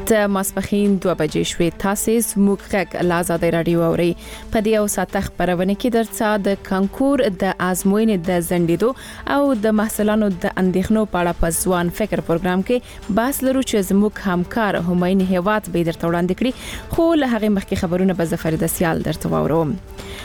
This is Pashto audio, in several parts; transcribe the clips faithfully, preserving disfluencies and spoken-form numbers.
د ماسپخین دوه بجې شوې. تاسو زموږ غږ له آزادۍ رادیو اورئ. په دې او ساعت خبرونه کې درڅا د کانکور د آزموینې د زندیدو او د محصلانو د اندېښنو په اړه په ځوان فکر پروګرام کې بحث لرو چې زموږ همکار هماین هیواد به درته وړاندې کړي، خو له هغه مخکې خبرونه به زفر د سیال درته واورم.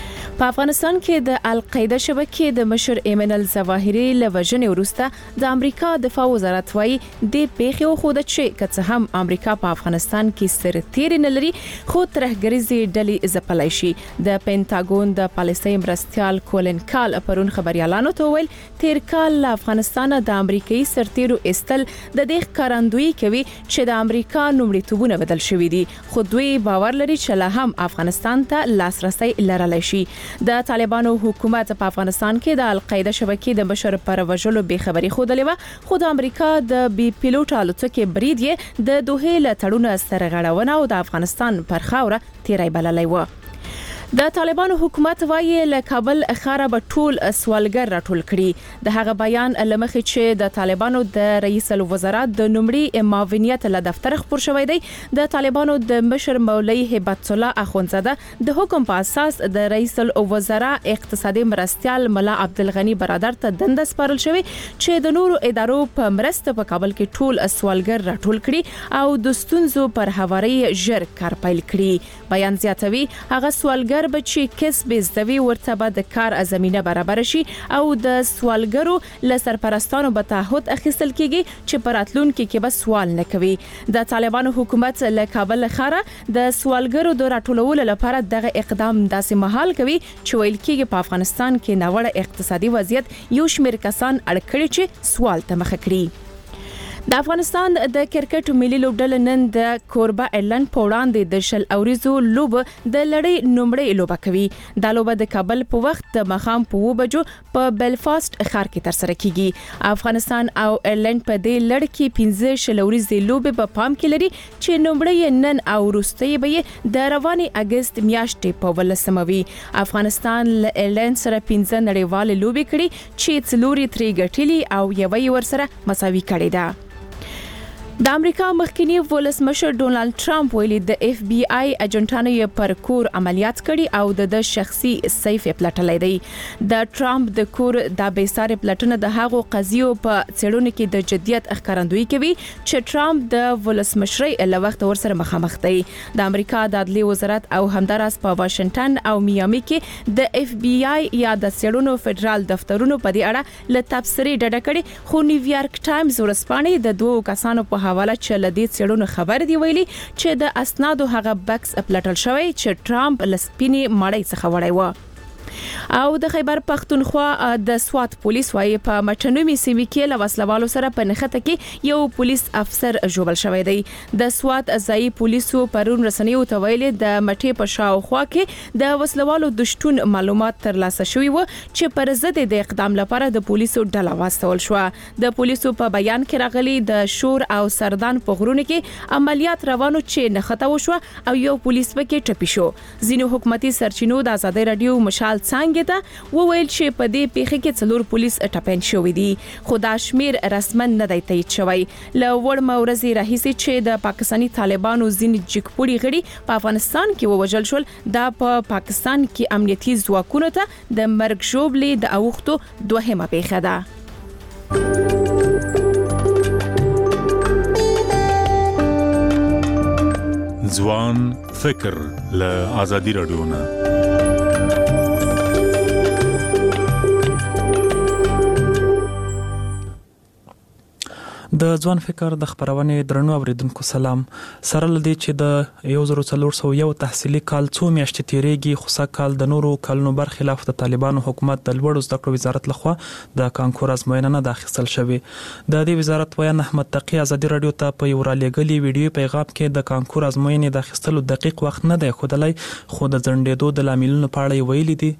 په افغانستان کې د القاعده شبکې د مشر ایمن الظواهری لوجنې وروسته د امریکا دفاع وزارت وايي د پیښو خود چې کڅ هم امریکا په افغانستان کې سرتیر نه لري، خو ترهګریزي ډلې ځپلای شي. د پینټاګون د پالیسي مرستيال کولن کال پرون خبريالانو ته ویل تیر کال افغانستان د امریکایي سرتیرو استل د دې ښکارندویي کوي چې د امریکا نومړیتوبونه بدل شوې دي، خو دوی باور لري چې لا هم افغانستان ته لاسرسي لرلای شي. د طالبانو حکومت په افغانستان کې د القاعده شبکې د مشر پر وژلو به خبري خوده لیوه، خو د امریکا د بي پیلوټ الوتکې برید یې د دوه له تړون سره غړونه او د افغانستان پر خاوره تیرای بللای و. د طالبانو حکومت وايي له کابل خاره به ټول سوالګر راټول کړي. د هغه بیان لمخې چې د طالبانو د رئیس الوزرا د نومړي معاونیت له دفتر خبر شوی دی، د طالبانو د مشر مولوی هبت الله اخونزاده د حکم په اساس د رئیس الوزرا اقتصادي مرستيال ملا عبدالغنی برادر ته دند سپارل شوی چې د نورو ادارو په مرسته په کابل کې ټول سوالګر راټول کړي او د ستونزو پر هواري ژر کار پیل کړي. بیان زیاتوي هغه سوالګر بچي کسب زدوی ورته به د کار زمينه برابر شي او د سوالګرو له سرپرستانو به تعهد اخیستل کیږي چې پراتلونکو کې به سوال نه کوي. د طالبانو حکومت له کابل خاره د سوالګرو د راټولولو لپاره دغه اقدام داسې مهال کوي چې ویل کېږي په افغانستان کې ناوړه اقتصادي وضعیت یو شمېر کسان اړ کړي چې سوال ته مخه کړي. د افغانستان د کرکټ ملي لوبډله نن د کوربه ایرلند په وړاندې د شل اوریزو لوب د لړۍ نومړی لوبه کوي. د لوبه د کابل په وخت د مخام په و بجو په بلفاست ښار کې ترسره کیږي. افغانستان او ایرلند په دې لړ کې پنځه شل اوریزې لوبه په پام کې لري چې نومړی نن او وروستي به د رواني اگست میاشتې په ولسموي. افغانستان له ایرلند سره پنځه نړیوال لوبې کړي چې څلوري تری ګټلي او یوې ورسره مساوي کړي ده. د امریکا مخکنی ولسمشر ډونالد ټرمپ ویلي د اف بی آی اجنټانو یې پر کور عملیات کړي او د شخصي سیف پلټلې دی. د ټرمپ د کور د بیساره پلټنه د هغو قضیو په څېړنو کې د جديت ښکارندویي کوي چې ټرمپ د ولسمشرۍ له وخت ورسره مخامخ دی. د امریکا د عدلي وزارت او همداراز په واشنگټن او میامي کې د اف بی آی یا د څېړنو فدرال دفترونو په دې اړه له تبصرې ډډه کړي، خو نیویارک ټایمز ورسپانې د دوه کسانو په حواله چې لدې څېړنو خبر دی ویلي چې د اسنادو هغه بکس پلټل شوی چې ټرمپ لسپینی مړی څخه وړی و. او د خیبر پختونخوا د سوات پولیس وايي په مټنومي سیمه کې له وسلوالو سره په نخته کې یو پولیس افسر جوړل شوی دی. د سوات ځای پولیسو پرون رسنیو ته ویلي د مټې په شاوخوا کې د وسلوالو د شتون معلومات ترلاسه شوی و چې پر ضد د اقدام لپاره د پولیسو ډله واستول شو. د پولیسو په بیان کې راغلي د شور او سردان په غرونو کې عملیات روانو چې نخته وشو او یو پولیس پکې ټپي شو. ځینو حکومتي سرچینو د آزادۍ رادیو مشال څنګه ته وویل چې په دې پیښه کې څلور پولیس ټپین شوی دي، خو دا شمیر رسماً نه دی تایید شوی. له وړ مورزي راهیسي چې د پاکستاني طالبانو ځین جګپوړي غړي په افغانستان کې ووجل شول، دا په پا پاکستان کې امنیتي ځواکونو ته د مرګ ژوبلې د اوختو دوهمه پیښه ده. ځوان فکر له آزادي رادیو نه. د ځوان فکر د خبرونې درنو اوریدونکو سلام. سره لدی چې د یو زر څلور سوه یو تحصیلي کال څو میاشتې تیریږي، خو سږ کال د نورو کلونو برخلاف د طالبانو حکومت د لوړو زده کړو وزارت لخوا د کانکور ازموینه نه داخل شوی. د دې وزارت ویان احمد تقی آزادي رادیو ته په یو رالېګلي ویډیو پیغام کې د کانکور ازموینې د اخیستلو دقیق وخت نه دی ښودلی، خو د ځنډېدو د لاملونو په اړه ویلي دي.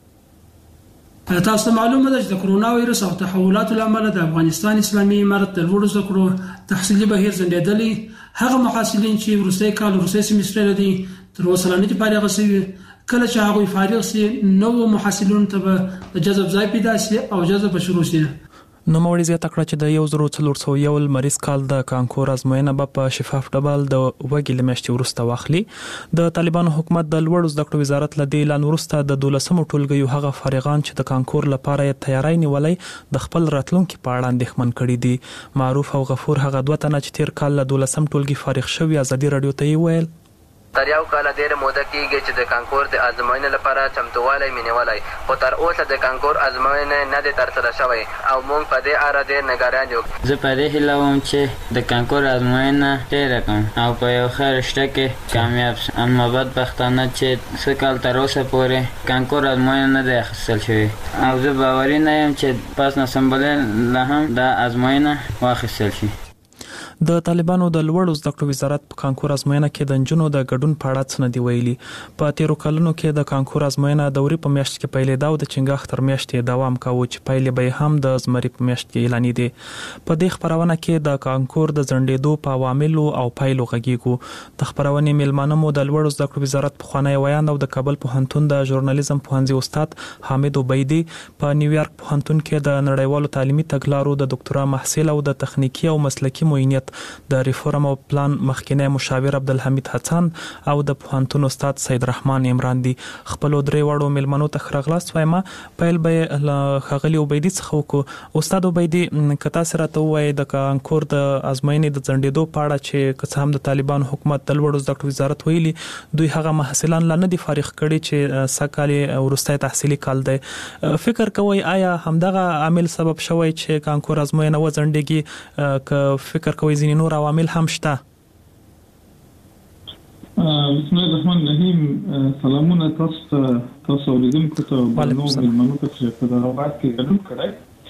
تاسو معلومه ده چې د کرونا وایرس او تحولاتو لامل د افغانستان اسلامي امارت د لوړو زده کړو تحصیلي بهیر ځنډېدلی. هغه محصلین چې وروستي کال وروستي سیمستر لري تر اوسه نه دي فارغ شوي. کله چې هغه فارغ شي نو محصلین ته د جذب ځای پیدا شي او جذب شروع شي. نو موري زیاته کړه چې د یو زرو څلور سوه یو مریض کال د کانکور ازموینه په شفاف ډول د وګړي لمشتي ورسته واخلي. د طالبانو حکومت د لوړو زده کړو وزارت لدی اعلان ورسته د دولسمو ټولګیو هغه فارغان چې د کانکور لپاره یې تیاری نیولې د خپل راتلونکو په اړه اندېښمن کړي دي. معروف او غفور هغه دوه تنه چې تیر کال له دولسم ټولګي فارغ شوی ازادي رادیو ته ویل تر یو کال ډېر موده کېږي چې د کانکور د ازموینې لپاره چمتووالی مې نیولی، خو تر اوسه د کانکور ازموینې نه دی ترسره شوی او موږ په دې اړه ډېر نګران یو. زه په دې هیله وم چې د کانکور ازموینه تېره کړم او په یو ښه رشته کې کامیاب شم، اما بدبختانه چې څه کال تر اوسه پورې کانکور ازموینه نه دی اخیستل شوې او زه باوري نه یم چې پس نسمبلې له هم دا ازموینه واخیستل شي. د طالبانو د لوړو زده کړو وزارت په کانکور ازموینه کې د نجونو د ګډون په اړه څه نه دی ویلي. په تیرو کلونو کې د کانکور ازموینه د وری په میاشت کې پیلېده او د چنګاښ تر میاشتې دوام کاوه چې پایلې به هم د زمري په میاشت کې اعلانېدې. په دې خبرونه کې د کانکور د ځنډېدو په عواملو او پایلو غږیږو. د خبرونې میلمانه مو د لوړو زده کړو وزارت پخوانی ویاند او د کابل پوهنتون د ژورنالیزم پوهنځي استاد حامد عبیدي، په نیویارک پوهنتون کې د نړیوالو تعلیمي تګلارو د ډاکټرا محصل او د تخنیکی او مسلکی معاینت د ریفورم او پلان مخکینی مشاور عبدالحمید حسن او د پوهنتون استاد سید رحمان عمران دي. خپل درې وړو میلمنو ته خراغلاست وایم. پیل به خغلی عبیدي څخه وکړو. استاد عبیدي کتا سره ته وای د کانکور د ازموینې د ځنډېدو په اړه چې که هم د طالبانو حکومت د لوړو زده کړو وزارت ویلي دوی هغه محصلان لا نه دي فارغ کړي چې سکالي ورسته تحصیلي کال دی. فکر کوي آیا همدغه عامل سبب شوی چې کانکور ازموینه وځنډېږي که فکر کوي ځینې نور عوامل هم شته؟ بسم الله الرحمن الرحیم. سلامونه تاسو تاسو اوریدونکو ته او نو مېلمنو ته چې په دغه وخت کې ګډون کړی.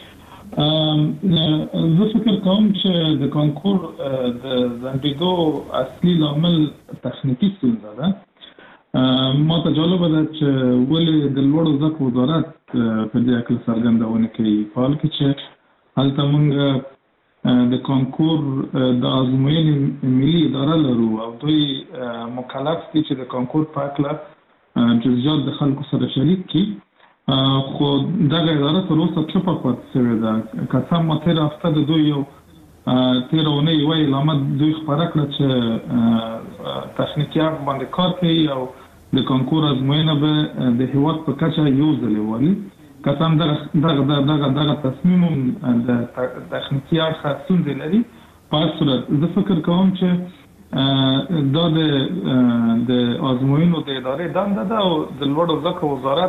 زه فکر کوم چې د کانکور د ځنډېدو اصلي لامل تخنیکي ستونزه ده. ما ته جالبه ده چې ولې د لوړو زده کړو وزارت په دې اړه څرګندونه کوي، په حال کې چې هلته موږ د کانکور د ازموینې ملي اداره لرو او دوی مکلف دي چې د کانکور په اړه جزئیات د خلکو سره شریک کړي، خو دغه اداره تر اوسه چوپه پاتې شوې ده. که څه هم تېره هفته د دوی یو تېره اونۍ یوه اعلامیه دوی خپره کړه چې تخنیکي اړخ باندې کار کوي او د کانکور ازموینه به د هېواد په کچه یو ځلې والي. که څه هم دغه دغه دغه تصمیم د تخنیکي اړخه ستونزې لري. په هر صورت زه فکر کوم چې دا د د ازموینو د ادارې دنده ده او د لوړو زده کړو وزارت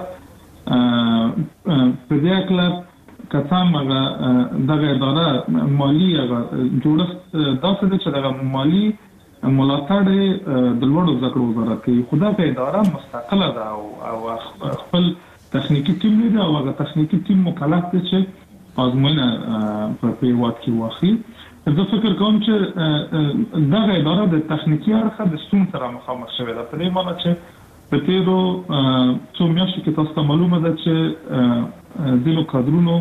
په دې اړه که څه هم دغه اداره مالي هغه جوړښت داسې ده چې دغه مالي ملاتړ د لوړو زده کړو وزارت کوي، خو دغه اداره مستقله ده او خپل تخنیکی تیم لري او هغه تخنیکی تیم مکلف دی چې ازموینه په هېواد کې واخلي. زه فکر کوم چې دغه اداره د تخنیکي اړخه د ستونزو سره مخامخ شوې ده، په دې معنی چې په تېرو څو میاشتو کې تاسو ته معلومه ده چې ځینو کادرونو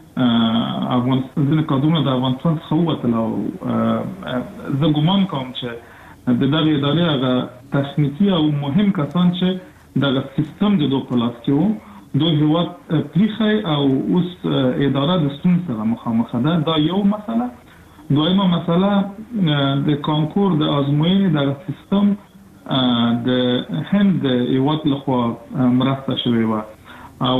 ځینو کادرونو د افغانستان څخه ووتل او زه ګومان کوم چې د دغه ادارې هغه تخنیکي او مهم کسان چې دغه سیستم د دوی په لاس کې وو دوی هېواد پریښی او اوس اداره د ستونزو سره مخامخ ده. دا یو مسله. دویمه مسله د کانکور د ازموینې دغه سیستم د هند د هېواد لخوا مرسته شوې وه او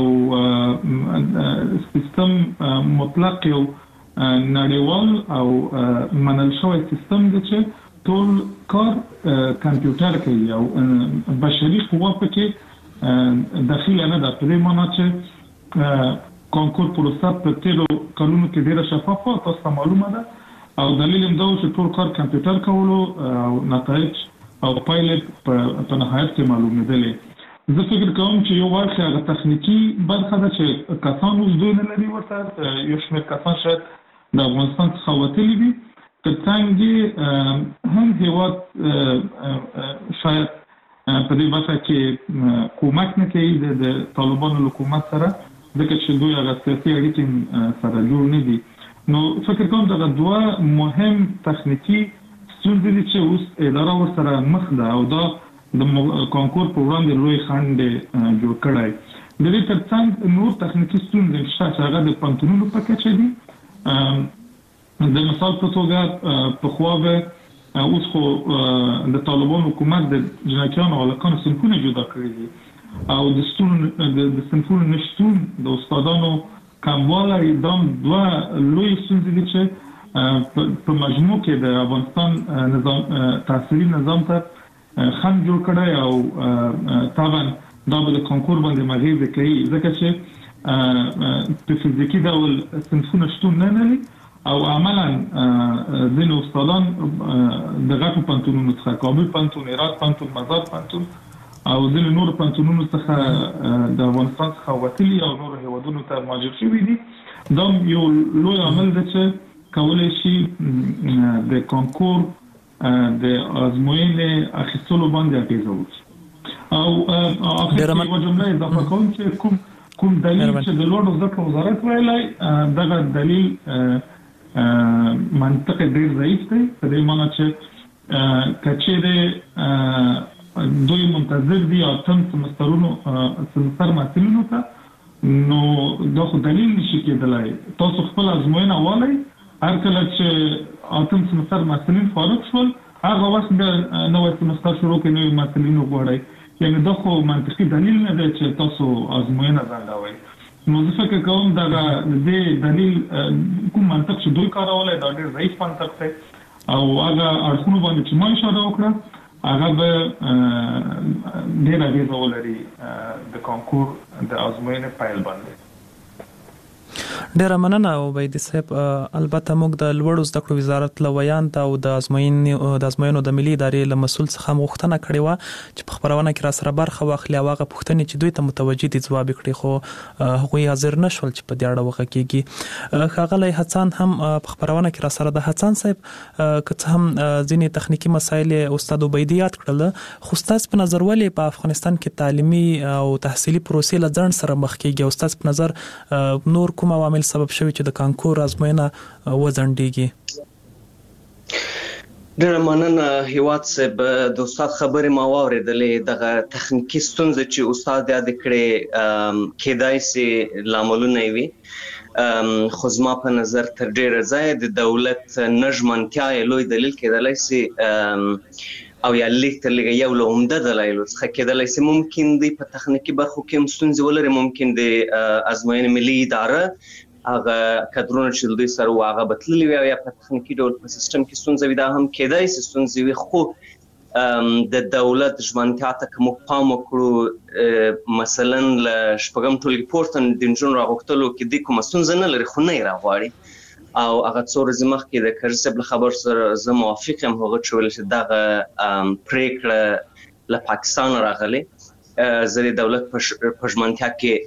سیستم مطلق یو نړیوال او منل شوی سیستم دی چې ټول کار کمپیوټر کوي او بشري قوه پکې داخله نه ده. په دې معنی چې کانکور پروسه په تیرو کلونو کې ډیره شفافه او تاسو معلومه ده او دلیل هم دا چې ټول کار کمپیوټر کولو او نتایج او پایلې په نهایت کې معلومېدلې. زه فکر کوم چې یو واقع هغه تخنیکی برخه ده چې کسان اوس دوی نه لري، ورته یو شمېر کسان شاید د افغانستان څخه وتلي وي، ترڅنګ هم هېواد شاید په دې برخه کې کومک نه کوي د طالبانو حکومت سره، ځکه چې دوی هغه سیاسي اړیکې سره جوړ نه دي. نو فکر کوم دغه دوه مهم تخنیکی ستونزې دي چې اوس اداره ورسره مخ ده او دا د کانکور په وړاندې لوی خنډ جوړ کړی. د دې ترڅنګ نور تخنیکي ستونزې شته چې هغه د پوهنتونونو په کچه دي د مثال په توګه په خوا به اوس خو د طالبان حکومت د جنایتیانو او هلکانو صنفونه جدا کړي دي او د ستون د صنفونو نشتون د استادانو کموالی دا دوه لوی ستونزې دي چې په مجموع کې د افغانستان نظام تحصیلي نظام ته خنډ جوړ کړی او طبعا دا به د کانکور باندې مغیزه کوي ځکه چې په فزیکي ډول صنفونه شتون نه لري او عملا ځینې استادان د غټو پوهنتونونو څخه کابل پوهنتون، هرات پوهنتون، مزار پوهنتون او ځینې نورو پوهنتونونو څخه د افغانستان څخه وتلي او نورو هیوادونو ته مهاجر شوي دي. دا یو لوی عامل دی چې کولی شي د کانکور د ازموینې اخیستلو باندې اغېزه وکړي. او اخر کې یوه جمله اضافه کوم چې کوم کوم دلیل چې د لوړو زده کړو وزارت ویلی دغه دلیل منطق ډیر ضعیف دی په دې معنی چې کچېرې دوی منتظر دي اتم سمسترونو سمستر محصلینو ته نو دا خو دلیل نشي کېدلی. تاسو خپل ازموینه والئ هر کله چې اتم سمستر محصلین فارغ شول هغه وخت بیا نوی سمستر شروع کړئ نوي محصلین وغواړئ. یعنې دا خو منطقي دلیل نه دی چې تاسو ازموینه ځنډوئ. نو زه فکر کوم دغه دې دلیل کوم منطق چې دوی کارولی دا ډېر ضعیف منطق دی او هغه اړخونو باندې چې ما اشاره وکړه هغه به ډېره اغېزه ولري د کانکور د ازموینې پیل باندې. ډیره مننه عبیدي صاحب. البته موږ د لوړو زده کړو وزارت له ویاند او د ازموینې د ازموینو د ملي ادارې له مسؤل څخه غوښتنه کړې وه چې په خپرونه کې را سره برخه واخلي او هغه پوښتنې چې دوی ته متوجه دي ځواب کړي خو هغوی حاضر نه شول چې په دې اړه وغږیږي. ښاغلی هڅان هم په خپرونه کې را سره د هڅان صاحب که څه هم ځینې تخنیکي مسایل استاد عبیدي یاد کړل خو ستاسو په نظر ولې په افغانستان کې تعلیمي او تحصیلي پروسې له ځنډ سره مخ کېږي او ستاسو په نظر نور کوم عوامل سبب شوی چې د کانکور ازموینه وځنډیږي؟ ډېره مننه هیواد صاحب. د استاد خبرې ما واورېدلې دغه تخنیکي ستونزې چې استاد یاد کړې کېدای سي لاملونه یې وي خو زما په نظر تر ډېره ځایه د دولت نه ژمنتیا یې لوی دلیل کېدلی سي او یا لیک تر لږه یو له عمده دلایلو څخه کېدلی سي ممکن دی په تخنیکي برخو کې هم ستونزې ولري. ممکن د ازموینې ملي اداره هغه کدرونه چې دوی سره وو هغه به تللي وي او یا په تخنیکي ډول په سیسټم کې ستونزه وي. دا هم کېدای سي ستونزې وي خو د دولت ژمنتیا ته که موږ پام وکړو مثلا له شپږم ټولګي پورته د نجونو راغوښتلو کې دوی کومه ستونزه نه لري خو نه یې راغواړي او هغه څو ورځې مخکې د کرزي صاحب له خبر سره زه موافق یم هغه چې ویل چې دغه پرېکړه له پاکستان راغلې. زه د دولت په ژمنتیا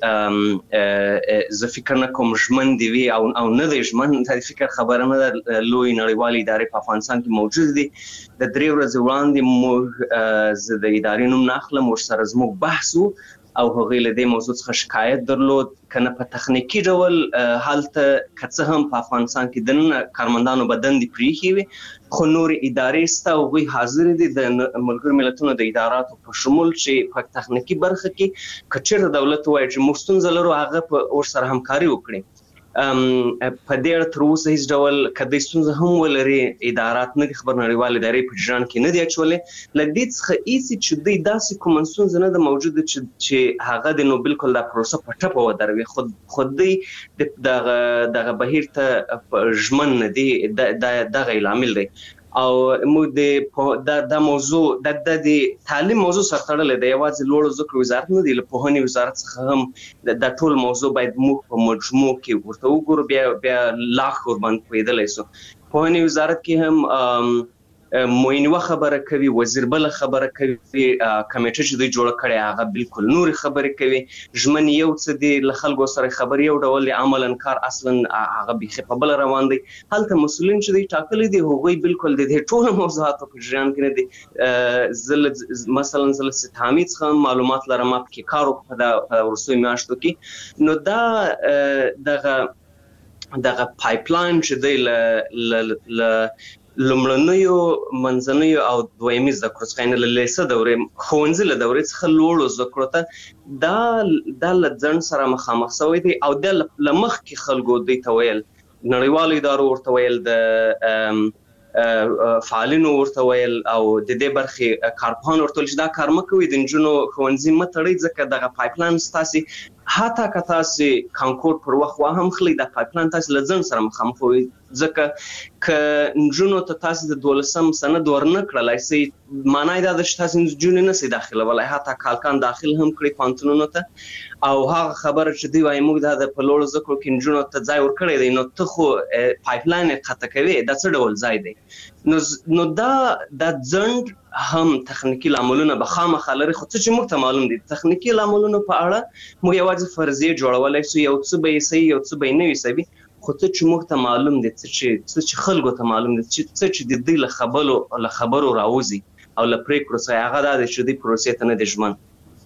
کې زه فکر نه کوم ژمن دي وي او نه دی ژمن د فکر خبره نه ده. لوی نړیوالې ادارې په افغانستان کې موجود دي. د درې ورځې وړاندې موږ زه د ادارې نوم نه اخلم ورسره زموږ بحث و او هغوی له دې موضوع څخه شکایت درلود که نه په تخنیکي ډول هلته که څه هم په افغانستان کې دننه کارمندانو به دندې پرېښې وي خو نورې ادارې شته هغوی حاضرې دي د ملګرو ملتونو د اداراتو په شمول چې په تخنیکي برخه کې که چېرته دولت ووایي چې موږ ستونزه لرو هغه په ورسره همکاري وکړي. په دې اړه تر اوسه هیڅ ډول که دې ستونزه هم ولري ادارات نه دي خبر نړیوالې ادارې په جریان کې نه دي اچولې. له دې څخه ایسي چې دوی داسې کومه ستونزه نه ده موجوده چې هغه د نو بالکل دا پروسه په ټپه ودروي خو دوی دغه دغه بهیر ته ژمن نه دي. دغه لامل دی او موږ د دا موضوع د د تعلیم موضوع سره تړلې ده. یوازې لوړو زده کړو وزارت نه دی له پوهنې وزارت څخه هم دا ټول موضوع باید موږ په مجموع کې ورته وګورو بیا بیا لاخ ورباندې پوهېدلی سو. پوهنې وزارت کې هم معین یوه خبره کوي وزیر بله خبره کوي کمیټه چې دوی جوړه کړې هغه بالکل نورې خبرې کوي. ژمن یو څه دي له خلکو سره خبرې یو ډول دي عملا کار اصلا هغه بیخي په بله روان دی. هلته مسؤلین چې دوی ټاکلي دي هغوی بالکل د دې ټولو موضوعاتو په جریان کې نه دي. زه مثلا زه له سید حمید څخه معلومات لرم ما پکې کار وکړو په وروستیو میاشتو کې نو دا دغه دغه پایپلاین چې دی له لومړنیو منځنیو او دویمي زده کړو څخه یعنې له لیسه دورې ښوونځي له دورې څخه لوړو زده کړو ته دا دا له ځنډ سره مخامخ شوی دی او دا له مخکې خلکو دوی ته ویل نړیوالو ادارو ورته ویل، د فعالینو ورته ویل او د دې برخې کارپوهان ورته ویل چې دا کار مه کوئ، د نجونو ښوونځي مه تړئ، ځکه دغه پایپلاین ستاسې حتی که تاسې کانکور پر وخت واهم خلی، دا پایپلاین تاسې له ځنډ سره مخامخ وي، ځکه که نجونو ته تاسې د دولسم سند ورنه کړلی سئ، معنا یې دا ده چې تاسې نجونې نه سئ داخلولی، حتی کالکان داخل هم کړئ پوهنتونونو ته. او هغه خبره چې دوی وایي موږ دا د په لوړو زده کړو کې نجونو ته ځای ورکړی دی، نو ته خو پایپلاین یې قطع کوې، دا څه ډول ځای دی؟ نو دا د ځنډ هم تخنیکي لاملونه به خامخا لري، خو څه چې موږ ته معلوم دي تخنیکي لاملونو په اړه موږ یوازې فرضیې جوړولی سو، یو څه به یې صحیح یو څه به یې نه وي صحیح، خو څه چې موږ ته معلوم دي، څه چې څه چې خلکو ته معلوم دي، څه چې د دوی له خبرو له خبرو راوځي او له پرېکړو څخه، هغه دا دی چې دوی پروسې ته نه دي ژمن.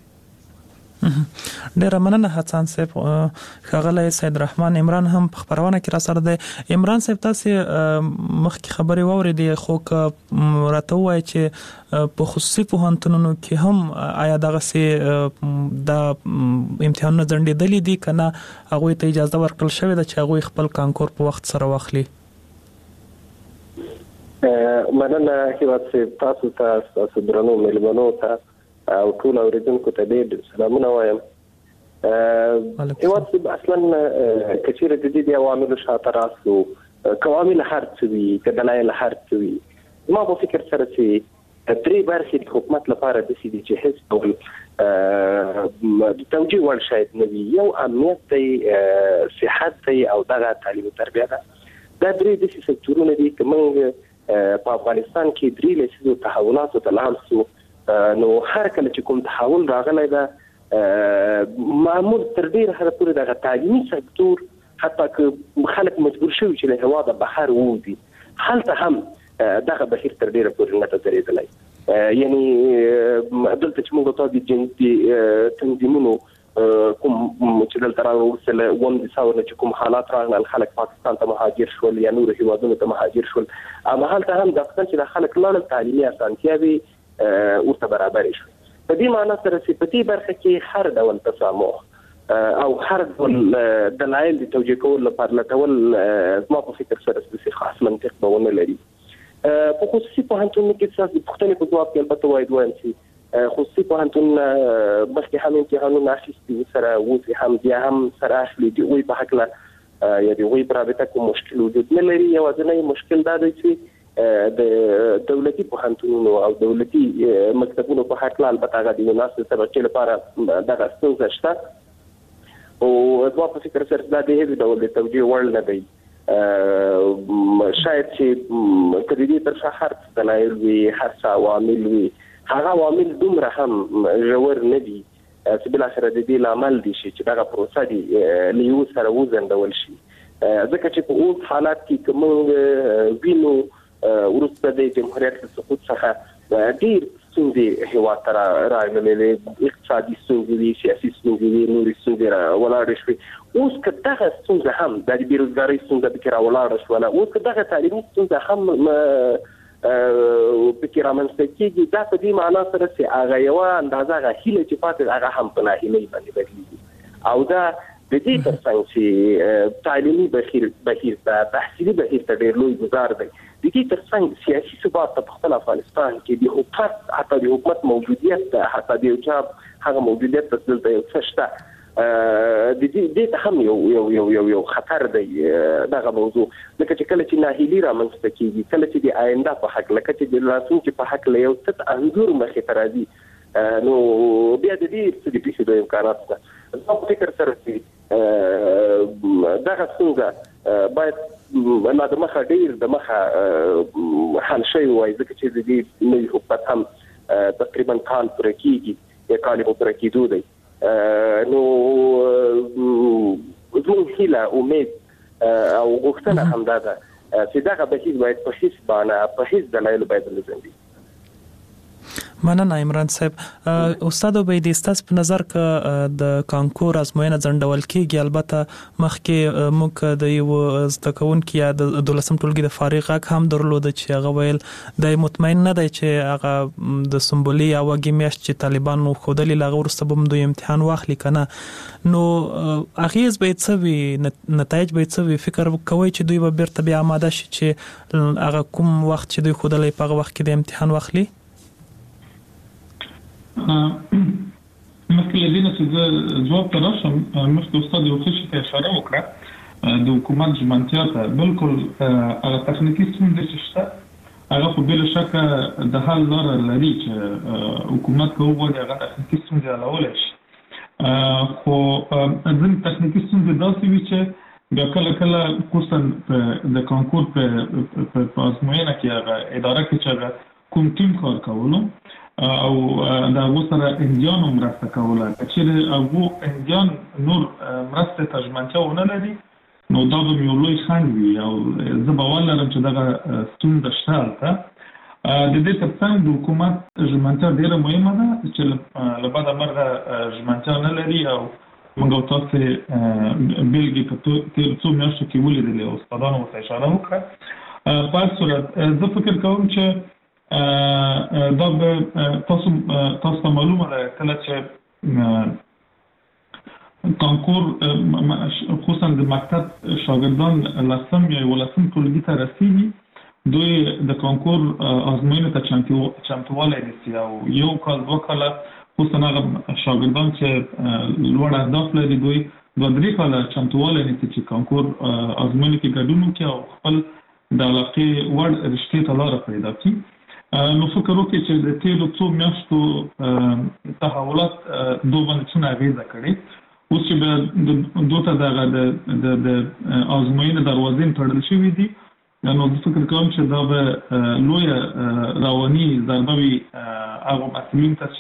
ډیره مننه حسن صاحب. ښاغلی سید رحمان عمران هم په خبرونه کې را سره دی. عمران صاحب تاسې مخکې خبرې واورېدې، خو که راته ووایئ چې په خصوصي پوهنتونونو کې هم آیا دغسې د امتحانونه ځنډېدلي دي که نه هغوی ته اجازه ورکړل شوې ده چې هغوی خپل کانکور په وخت سره واخلي؟ مننه هیواد صاحب، تاسو ته ستاسو درنو مېلمنو ته او ټول اوریدونکو ته ډېر سلامونه وایم. هیواد صاحب اصلا که چیرې د دې د عواملو شاته راسو، که عوامل هر څه وي، که دلایل هر څه وي، زما په فکر سره چې درې برخې د حکومت لپاره داسې دي چې هېڅ ډول د توجیه وړ شاید نه وي. یو امنیت دی، صحت دی او دغه تعلیم او تربیه ده. دا درې داسې سکتورونه دي که موږ په افغانستان کې درې لسیزو تحولاتو ته لاړ سو، نو هر کله چې کوم تحول راغلی ده معمول تر ډېره حده پورې دغه تعلیمي سکتور حتی که خلک مجبور شوي چې له هېواده بهر ووځي، هلته هم دغه بهیر تر ډېره پورې نه ده درېدلی. یعنې دلته چې موږ تاسو د جنسي تنظیمونو کوم چې دلته راغلل وروسته له اووم سوه نه چې کوم حالات راغلل، خلک پاکستان ته مهاجر شول یا نورو هېوادونو ته مهاجر شول، همهلته هم دغه چې د خلک لاړل تعلیمي اسانتیاوې ورته برابر شو. په دې معنا سره چې په دې برخه کې هر ډول تسامح او هر ډول دلایل د توجیه کولو لپاره لټول زما په فکر سره څه خاص منطق به ونه لري. په خصوصي پوهنتونونو کې څه د پوښتنې په ځواب کې البته واید وایم چې خصوصي پوهنتونونه مخکې هم امتحانونه اخیستي سره اوس هم بیا هم سره اخلي، د هغوی په هکله یا د هغوی په رابطه کوم مشکل وجود نه لري. یوازینی مشکل دا دی چې د دولتي پوهنتونونو او دولتي مکتبونو په هکله البته هغه د مناسبې طبقې لپاره دغه ستونزه شته او زما په فکر سره دا د هېڅ ډول د توجیه وړ نه دی. شاید چې که د دې تر شا هر څه دلایل وي، هر څه عوامل وي، هغه عوامل دومره هم ژور نه دي چې بالاخره د دې لامل دي شي چې دغه پروسه دي له یو سره وځنډول شي. ځکه چې په اوس حالات کې که موږ وینو وروسته د جمهوریت له سقوط څخه ډېر ستونزې هېواد ته راغللې، اقتصادي ستونزې وي، سیاسي ستونزې وي، نورې ستونزې ولاړې شوې. اوس که دغه ستونزه هم د بېروزګارۍ ستونزه پکې راولاړه شوله، اوس که دغه تعلیمي ستونزه هم پکې رامنځته کېږي، دا په دې معنا سره چې هغه یوه اندازه هغه هیله چې پاتې هغه هم په ناهیلۍ باندې بدلېږي. او دا د دې تر څنګ چې تعلیمي بهیر بهیر ته تحصیلي بهیر ته ډېر لوی ګزار دی، د دې تر څنګ سیاسي ثبات ته په خپل افغانستان کې د حکومت حتی د حکومت موجودیت ته حتی د یو چا هغه موجودیت ته دلته یو څه شته، د دې ته هم یو یو یو یو یو خطر دی دغه موضوع. لکه چې کله چې ناهیلي رامنځته کېږي، کله چې د آینده په هکله، لکه چې د راتلونکي په هکله یو څه انځور مخې ته راځي، نو بیا د دې څه د پېښېدو امکانات شته. زما په فکر سره چې دغه ستونزه باید لا د مخه ډېر د مخه حل شوی وای، ځکه چې د دې نوي حکومت هم تقریبا کال پوره کېږي یا کال یې پوره کېدو دی. نو زموږ هیله، امید او غوښتنه همدا ده چې دغه بهیر باید په هېڅ بانه، په هېڅ دلایلو باید ونه ځنډي. مننه عمران صاحب. استاد وبید استاس په نظر ک د کانکور ازموینه ځنډول کیږي، البته مخکې موږ د یو زده کوونکي یا د دولسم ټولګي د فارغ حق هم درلود چې هغه ویل د مطمئن نه دی چې هغه د سمبولي یا وګي میاشت چې طالبانو خودلی لاغه ورسته بم دوی امتحان واخلي کنه، نو اغیز به څه وي، نتایج به څه وي؟ فکر کوي چې دوی به بیرته بیا آماده شي چې هغه کوم وخت چې دوی خودلی په هغه وخت کې د امتحان واخلي؟ مخکې لدينا چې جواب تراشم، مخکې استاد یو څه ته اشاره وکړه د حکومت ژمنتیا ته. بالکل هغه تخنیکي ستونزې چې شته هغه خو بل شک د حل لاره لري چې حکومت کوي هغه تخنیکي ستونزې حلولی شي، خو ځینې تخنیکي ستونزې داسې وي چې بیا کله کله خصوصا د کانکور په ازموینه کې هغه اداره کې چې هغه کوم ټیم کار کولو او دا هغو سره اندیان هم مرسته کوله، که چیرې هغو اندیان نور مرسته ته ژمنتیا ونه لري نو دا به یو لوی خنډ وي او زه باور لرم چې دغه ستونزه شته هلته. د دې ترڅنګ د حکومت ژمنتیا ډېره مهمه ده چې له بده مرغه ژمنتیا نه لري او موږ او تاسې بېلګې په تېرو څو میاشتو کې ولیدلې او استادانو ورته اشاره وکړه. په هر صورت زه فکر کوم چې دا به تاسو تاسو ته معلومه ده کله چې کانکور خصوصا د مکتب شاګردان لسم یا یولسم ټولګي ته رسیږي، دوی د کانکور ازموینې ته چمتووالی نیسي او یو کال دوه کاله خصوصا هغه شاګردان چې لوړ اهداف لري دوی دوه درې کاله چمتووالی نیسي چې کانکور ازموینې کې ګډون وکړي او خپل د علاقې وړ رشتې ته لاره پیدا کړي. نو فکر وکړئ چې د تېرو څو میاشتو تحولات دو باندې څونه اغېزه کړې. اوس چې به دو ته دغه د ازموینې دروازې تړل شوي دي، نو زه فکر کوم چې دا به لویه رواني ضربه وي هغو محصلینو ته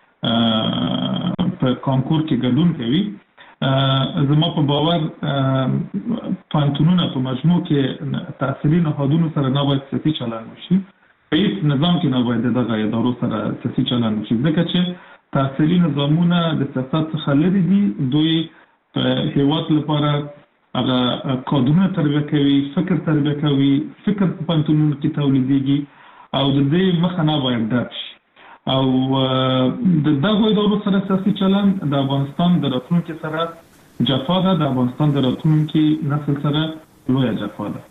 چې په کانکور کې ګډون کوي. زما په باور پوهنتونونه په مجموع کې تحصیلي نهادونو سره نه باید سیاسي چلند وشي، په هیڅ نظام کې نه باید دغه ادارو سره سیاسي چلند وشي، ځکه چې تحصیلي نظامونه د سیاست څخه لرې دي. دوی په هیواد لپاره هغه کادرونه تربیه کوي، فکر تربیه کوي، فکر په پوهنتونونو کې تولیدېږي او د دې مخه نه باید ډب شي. او د دغو ادارو سره سیاسي چلند د افغانستان د راتلونکي سره جفا ده، د افغانستان د راتلونکي نسل سره لویه جفا ده.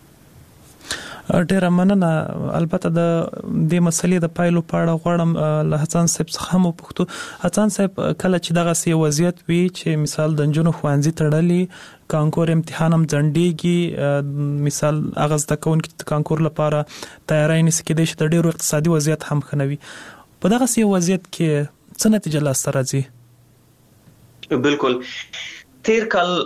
ډیره مننه. البته د دې مسلې د پایلو په اړه غواړم له حسن صاحب څخه هم وپوښتو. حسن صاحب، کله چې دغه سی وضعیت وي چې مثال د نجونو ښوونځي تړلي، کانکور امتحان هم ځنډېږي، مثال هغه زده کوونکي د کانکور لپاره تیاری نیسي، کېدای شي د ډېرو اقتصادي وضعیت هم ښه نه وي، په دغه سی وضعیت کې څه نتیجه لاسته راځي؟ بالکل. تیر کال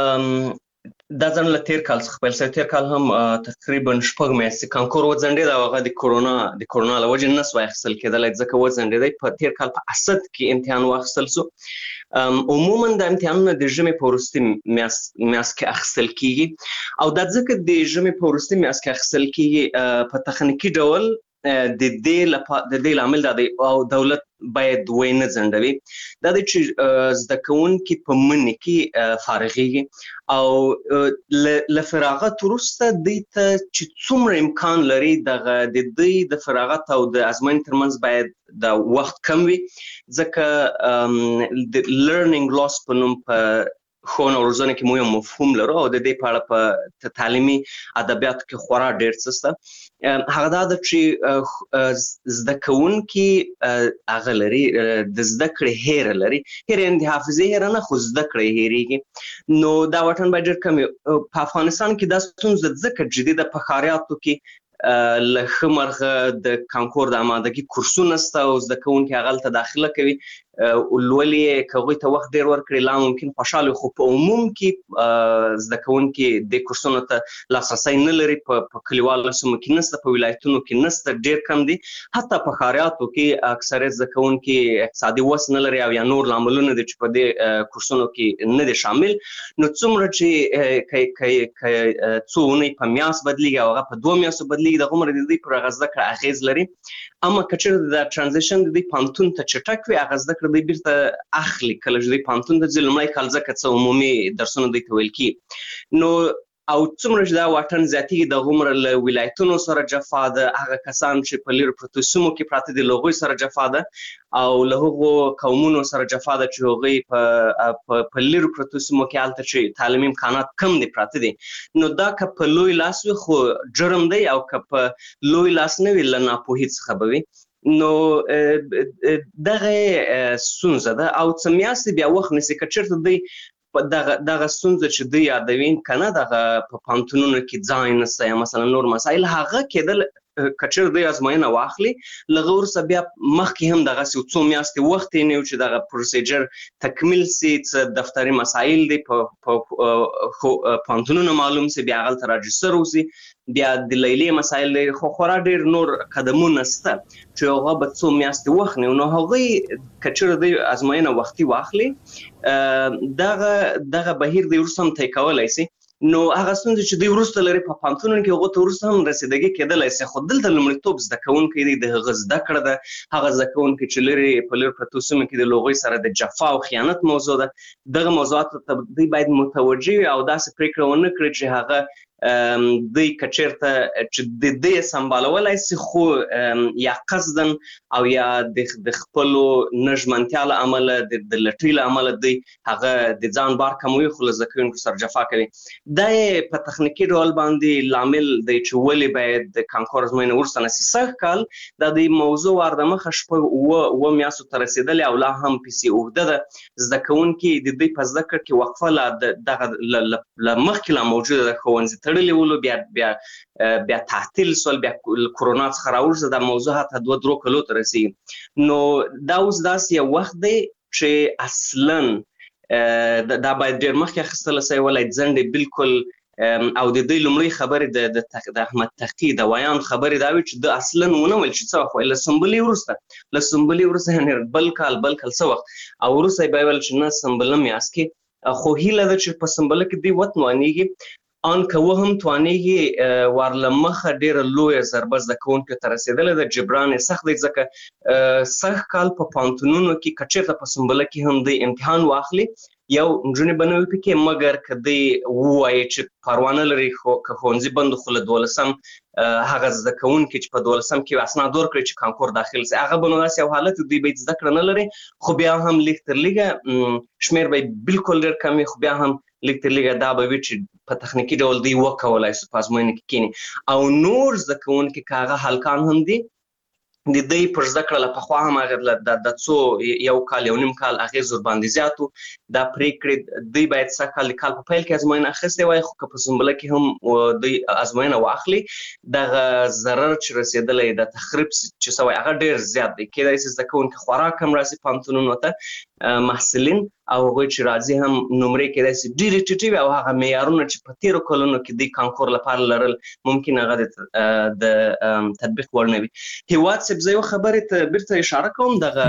دا ځان له تیر کال څخه پیل شوی، تیر کال هم تقریبا شپږ میاشتې کانکور وځنډېد او هغه د کورونا د کورونا له وجې نه سوای اخیستل کېدلی، ځکه وځنډېدی. په تیر کال په اسد کې امتحان واخیستل سو. عموما د امتحانونه د ژمي په وروستي میاشت کې اخیستل کېږي او دا ځکه د ژمي په وروستي میاشت کې اخیستل کېږي په تخنیکي ډول د دې لپاره د دې لامل دا دی او دولت باید ونه ځنډوي دا د چې زده کوونکي په منځ کې فارغيږي او ل فراغت وروسته د چې څومره امکان لري د د د فراغت او د ازموینې ترمنځ باید د وخت کم وي ځکه د لرنینګ لاس په نوم په خون او روزانه کې مو یو مفهوم لرو او د دې په اړه په تعلیمي ادبیات کې خورا ډېر څه سته هغه دا چې زده کوونکي هغه لري د زده کړې هیر لري هیر د حافظې هیر نه خو زده کړې هیریږي نو دا وطن باید ډېر کم په افغانستان کې دا ستونزه ځکه جدي ده په ښاریاتو کې له ښه مرغه د کانکور د آمادګۍ کورسونه شته او زده کوونکي هغه ته داخله کوي ولولي که هغوی ته وخت ډېر ورکړي لا ممکن خوشحاله خو په عموم کې زده کوونکي د کورسونو ته لاسرسی نه لري په کلیوالو سیمو کې نشته په ولایتونو کې نشته ډېر کم دي حتی په ښاریاتو کې اکثریت زده کوونکي اقتصادي وس نه لري او یا نور لاملونه دي چې په دې کورسونو کې نه دي شامل نو څومره چې څو اونۍ په میاشت بدلیږي او هغه په دوه میاشتو بدلیږي دغومره د دوی پر هغه زده کړه اغېز لري اما کچر د ترانزیشن د پانتون ته چټک وي هغه زده کړه د بیرته اخلي کله چې د پانتون د ځلمړی کال ځکه څه عمومي درسونه د تویل کی نو او څومره چې دا واټن زیاتېږي د غومره له ولایتونو سره جفا ده هغه کسان چې په لیرو پرتو سیمو کې پراته دي له هغوی سره جفا ده او له هغو قومونو سره جفا ده چې هغوی په په لیرو پرتو سیمو کې هلته چې تعلیمي امکانات کم دي پراته دي نو دا که په لوی لاس وي خو جرم دی او که په لوی لاس نه وي له ناپوهي څخه به وي نو دغه ستونزه ده او څه میاشتې بیا وخت نیسي که چېرته دی دغه دغه ستونزه چې دوی یادوي کنه دغه په پانتونونو کې ځای نشته یا مثلا نور مسایل هغه کېدل کچر دوی ازموینه واخلي لغه ورسه بیا مخکې هم دغه څو میاشتې وخت یې نه چې دغه پروسیجر تکمیل سي څه دفتري مسایل دي په پانتونونو معلوم سي بیا هغلته راجستر وسي بیا د لیلې مسایل دي خو خورا ډېر نور قدمونه شته چې هغه به څو میاشتې وخت نه نو هغوی کچر دوی ازموینه وختي واخلي دغه دغه بهیر دی وروسته هم طی کولی سي نو هغه ستونزې چې دوی وروسته لري په پانتونونو کې هغو ته وروسته هم رسیدګي کېدلی سي خو دلته لومړیتوب زده کوونکی دی د هغه زده کړه ده هغه زده کوونکی چې لرې په لرې پرتو سیمو کې د هغوی سره د جفا او خیانت موضوع ده دغه موضوعاتو ته دوی باید متوجه وي او داسې پرېکړه ونه کړي چې هغه دوی کچیرته چې د دې سمبالولی سي خو یا قصدن او یا د خپلو نژمنتیا له امله د لټۍ له امله دوی هغه د ځان بار کموي خو له زده کوونکو سره جفا کوي دا یې په تخنیکي ډول باندې لامل دی چې ولې باید د کانکور ازموینې وروسته نه سي سږ کال دا د موضوع ور دمخه شپږ اووه اووه میاشتو ته رسېدلې او لا هم پسې اوږده ده زده کوونکي د دوی په زده کړه کې وقفه لا دغه له مخکې لا موجوده ده ښوونځي تړلي ولو بیا بیا بیا تعطیل سول بیا کرونا څخه راوړه دا موضوع حتی دوه درو کلو ته رسېږي نو دا اوس داسې یو وخت دی چې اصلا دا باید ډېر مخکې اخیستلی سوی ولی ځنډې بالکل او د دوی لومړۍ خبرې د احمد تقي د ویان خبرې دا وي چې د اصلا ونه ویل چې څه وخت له سنبلې وروسته له سنبلې وروسته یعنې بل کال بل کال څه وخت او وروسته یې بیا ویل چې نه سنبله میاشت کې خو هیله ده چې په سنبله کې دوی وتوانېږي ان که و هم توانېږي ورله مخه ډېره لویه ضربه زده کوونکو ته رسېدلې ده جبران یې سخت دی ځکه سږ کال په پانتونونو کې که چېرته په سنبله کې هم دوی امتحان واخلي یو نجونې به نه وي پکې مګر که دوی ووایي چې پروا نه لري خو که ښوونځي بند خو له دولسم هغه زده کوونکي چې په دولسم کې اسناد ورکړي چې کانکور داخل سي هغه به نو داسې یو حالت دوی به زده کړه نه لري خو بیا هم لږ تر لږه شمېر به بالکل ډېر کم وي خو بیا هم لږ تر لږه دا به وي چې په تخنیکي ډول دوی وکولی سو په ازموینه کې کښېني او نور زده کوونکي که هغه هلکان هم دي د دوی پر زده کړه له پخوا هم هغه د څو یو کال یو نیم کال اغېز ورباندې زیات و دا پرېکړې دوی باید سږ کال د کال په پیل کې ازموینه اخیستې وای خو که په سنبله کې هم دوی ازموینه واخلي دغه ضرر چې رسېدلی د تخریب چې سوی هغه ډېر زیات دی کېدای سي زده کوونکي خورا کم راسي پوهنتونونو ته محصلین او هغوی چې راځي هم نمرې کېدای سي ډېرې ټیټې وي او هغه معیارونه چې په تېرو کلونو کې دوی کانکور لپاره لرل ممکن هغه د تطبیق وړ نه وي هېواد صاحب زه یو خبرې ته بیرته اشاره کوم دغه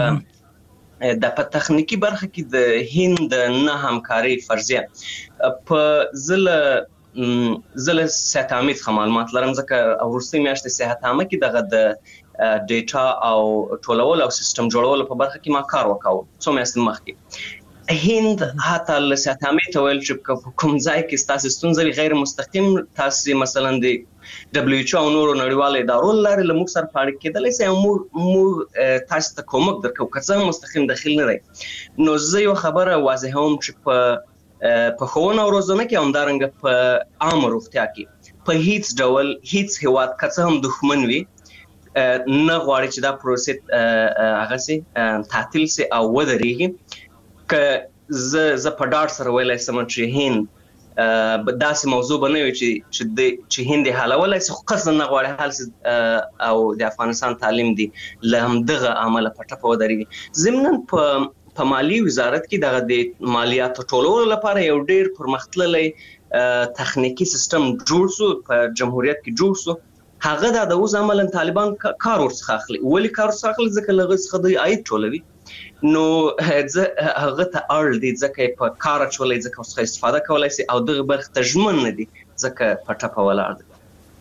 د په تخنیکي برخه کې د هند نه همکارۍ فرضیه په زه له زه له صحت عامې څخه معلومات لرم ځکه وروستۍ میاشتې صحت عامه کې دغه د ډیټا او ټولول او سیستم جوړولو په برخه کې ما کار وکاوه څو میاشتې مخکې هند حتی له صحت عامې ته ویل چې په کوم ځای کې ستاسې ستونزه وي غیر مستقیم تاسې مثلا د ډبلیو ایچ او نورو نړیوالو ادارو له لارې له موږ سره په اړیکه کېدلی سئ او موږ تاسو ته کومک درکوو که څه هم مستقیم دخیل نه دی نو زه یو خبره واضحوم چې په په ښوونه او روزنه کې همدارنګه په عامه روغتیا کې په هیڅ ډول هیڅ هېواد که څه هم دښمن وي نه غواړي چې دا پروسې هغه سي تعطیل سي او ودرېږي که زه زه په ډاډ سره ویلی سم چې هند داسې موضوع به نه وي چې چې هند یې حلولی سي خو قصدا نه غواړي حل سي او د افغانستان تعلیم دی له همدغه عمله په ټپه ودرېږي ضمنا په په مالي وزارت کې دغه د مالیاتو ټولولو لپاره یو ډېر پرمختللی تخنیکي سیستم جوړ سو په جمهوریت کې جوړ سو هغه دا د اوس عملا طالبان کار ورڅخه اخلي ولې کار ورڅخه اخلي ځکه له هغه څخه دوی عاید ټولوي نو هغه ته اړ دی ځکه یې په کار اچولی ځکه ورڅخه استفاده کولی سي او دغه برخې ته ژمن نه دي ځکه په ټپه ولاړ دی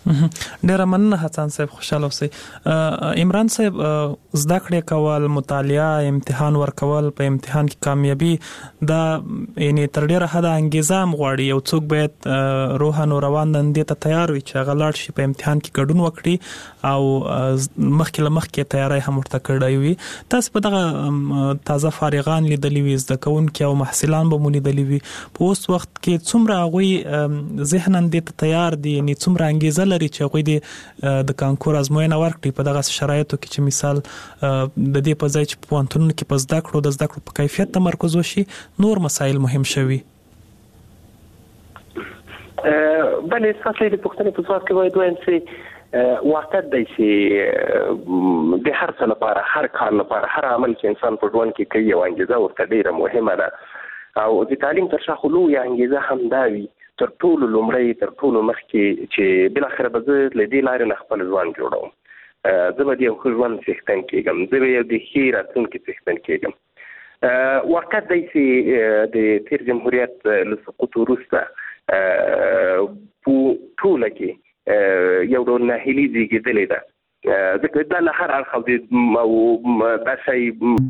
ډیر مننه حسن صاحب، خوشاله اوسئ. عمران صاحب، زده کړې کول، مطالعه، امتحان ورکول، په امتحان کې کامیابی دا یعنی تر ډیره حد انګیزه هم غواړي. یو څوک باید روحان او روان دندې ته تیار وي چې هغه لاړ شي په امتحان کې ګډون وکړي او مخکې له مخکې تیاری هم ورته کړی وي. تاسو په دغه تازه فارغان لیدلی وي، زده کوونکي او محصلان به مو لیدلی وي، په اوس وخت کې څومره هغوی ذهناً دې ته تیار دي، یعنی څومره انګیزه لري چې هغوی د د کانکور ازموینه ورکړي په دغه شرایطو کې چې مثال د دې په ځای چې په پوهنتونونو کې په زده کړو د زده کړو په کیفیت تمرکز وشي، نور مسایل مهم شوي؟ بله، ستاسو د پوښتنې په ځواب کې باید وایم چې واقع دی چې د هر څه لپاره، هر کار لپاره، هر عمل چې انسان په ژوند کې کوي یوه انګیزه ورته ډېره مهمه ده، او د تعلیم تر شا خو لویه انګیزه هم دا وي تر ټولو لومړی، تر ټولو مخکې چې بالاخره به زه له دې لارې نه خپل ژوند جوړوم. زه به د یو ښه ژوند څښتن کېږم، زه به یو د ښې راتلونکي څښتن کېږم. واقع دی چې د تېر جمهوریت له سقوط وروسته په ټوله کې یو ډول ناهیلي زیږېدلې ده، ځکه دا له هر اړخه او دا شی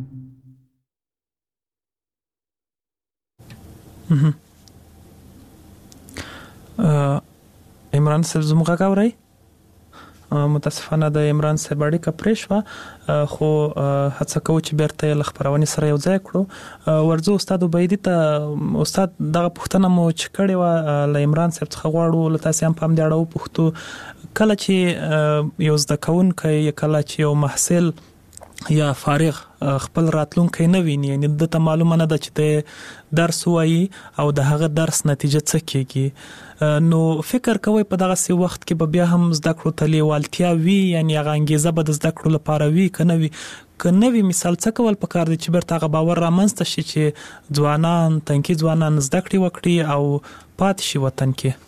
عمران صاحب زموږ غږ اورئ؟ متاسفانه د عمران صاحب اړیکه پرې شوه، خو هڅه کوو چې بیرته یې له خپرونې سره یو ځای کړو. ورځو استاد عبیدي ته، استاد دغه پوښتنه مو چې کړې وه له عمران صاحب څخه غواړو له تاسې هم په همدې اړه وپوښتو، کله چې یو زده کوونکی، کله چې یو محصل یا فارغ خپل راتلونکی نه ویني، یعنی دته معلومه نه ده چې د درس وایي او د هغه درس نتیجه څه کېږي، نو فکر کوئ په دغسې وخت کې به بیا هم زده کړو ته لیوالتیا وي، یعنی هغه انګیزه به د زده کړو لپاره وي که نه وي؟ که نه وي، مثال څه کول پکار دی چې بیرته هغه باور رامنځته شي چې ځوانان، تنکي ځوانان زده کړې وکړي او پاتې شي وطن کې؟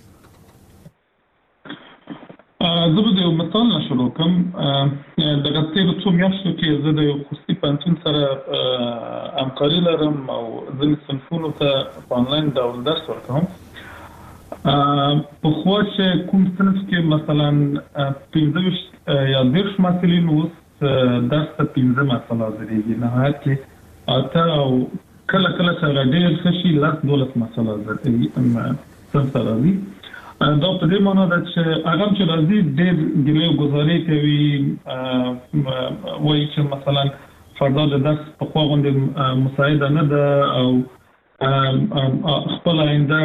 زه به د یو مثال نه شروع کوم. دغه تېرو څو میاشتو کې زه د یو خصوصي پوهنتون سره همکاري لرم او ځینې صنفونو ته په انلاین ډول درس ورکوم. پخوا چې کوم صنف کې مثلا پنځه ویشت یا دېرش محصلین، اوس درس ته پنځه محصل حاضرېږي، نهایت کې اته، او کله کله چې هغه ډېر ښه شي لس دولس محصل صنف ته راځي. دا په دې معنا ده چې هغه چې راځي ډېر ګیلې او ګزارې کوي، وایي چې مثلا فردا د درس په خوا غوندې مساعده نه ده او خپل آینده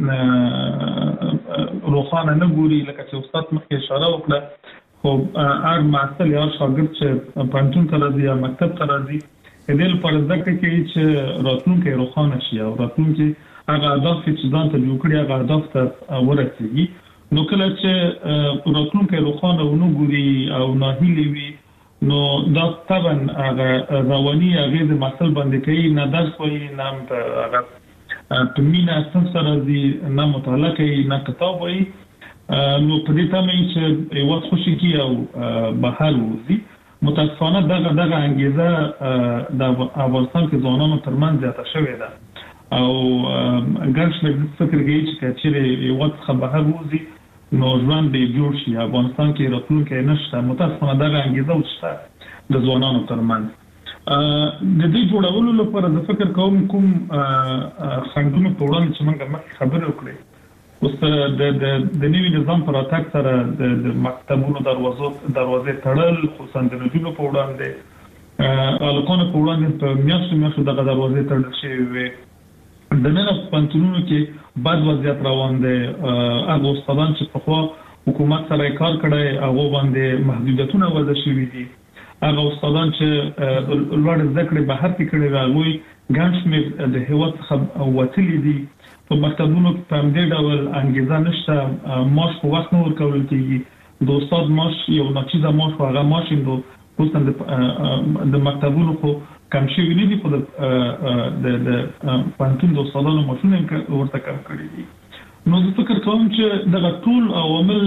روښانه نه ګوري، لکه چې استاد مخکې اشاره وکړه. خو هر محصل یا شاګرد چې پوهنتون ته راځي یا مکتب ته راځي، د دې لپاره زده کړه کوي چې راتلونکی روښانه شي او راتلونکی هغه اهداف چې ځان ته جوړ کړي هغه اهداف ته ورسېږي. نو کله چې راتلونکی روښانه ونه ګوري او ناهیلې وي، نو دا طبعا هغه رواني اغېز محصل باندې کوي، نه درس وایي، نه هغه په مینه صنف ته راځي، نه مطالعه کوي، نه کتاب وایي. نو په دې تمه چې هېواد خوشي کړي او بهر ووځي. متاسفانه دغه دغه انګېزه د افغانستان کې ځوانانو ترمنځ زیاته شوې ده او ګڼ شمېر فکر کوي چې که چېرې هېواد څخه بهر ووځي نو ژوند به یې جوړ شي. افغانستان کې راتلونکی نشته. متاسفانه دغه انګېزه اوس شته د ځوانانو ترمنځ. د دې جوړولو لپاره زه فکر کوم کوم خنډونه په وړاندې چې موږ مخکې خبرې وکړې، اوس د نوي نظام په راتګ سره د مکتبونو دروازې تړل، خصوصا د نجونو په وړاندې، هلکانو په وړاندې په میاشتو میاشتو دغه دروازې تړل شوې وې. د نن په پوهنتونونو کې بد وضعیت روان دی. هغه استادان چې پخوا حکومت سره کار کړی هغو باندې محدودیتونه وضع شوي دي. هغه استادان چې لوړ زده کړې بهر کې کړې وي هغوی ګڼ شمېر د هېواد څخه وتلي دي. په مکتبونو کې په همدې ډول انګېزه نشته، معاش په وخت نه ورکول کېږي. د استاد معاش یو ناچیزه معاش و، هغه معاش خصوصا د مکتبونو خو کم شوي نه دي، خو د پوهنتون د استادانو معاشونه ورته کم کړي دي. نو زه فکر کوم چې دغه ټول عوامل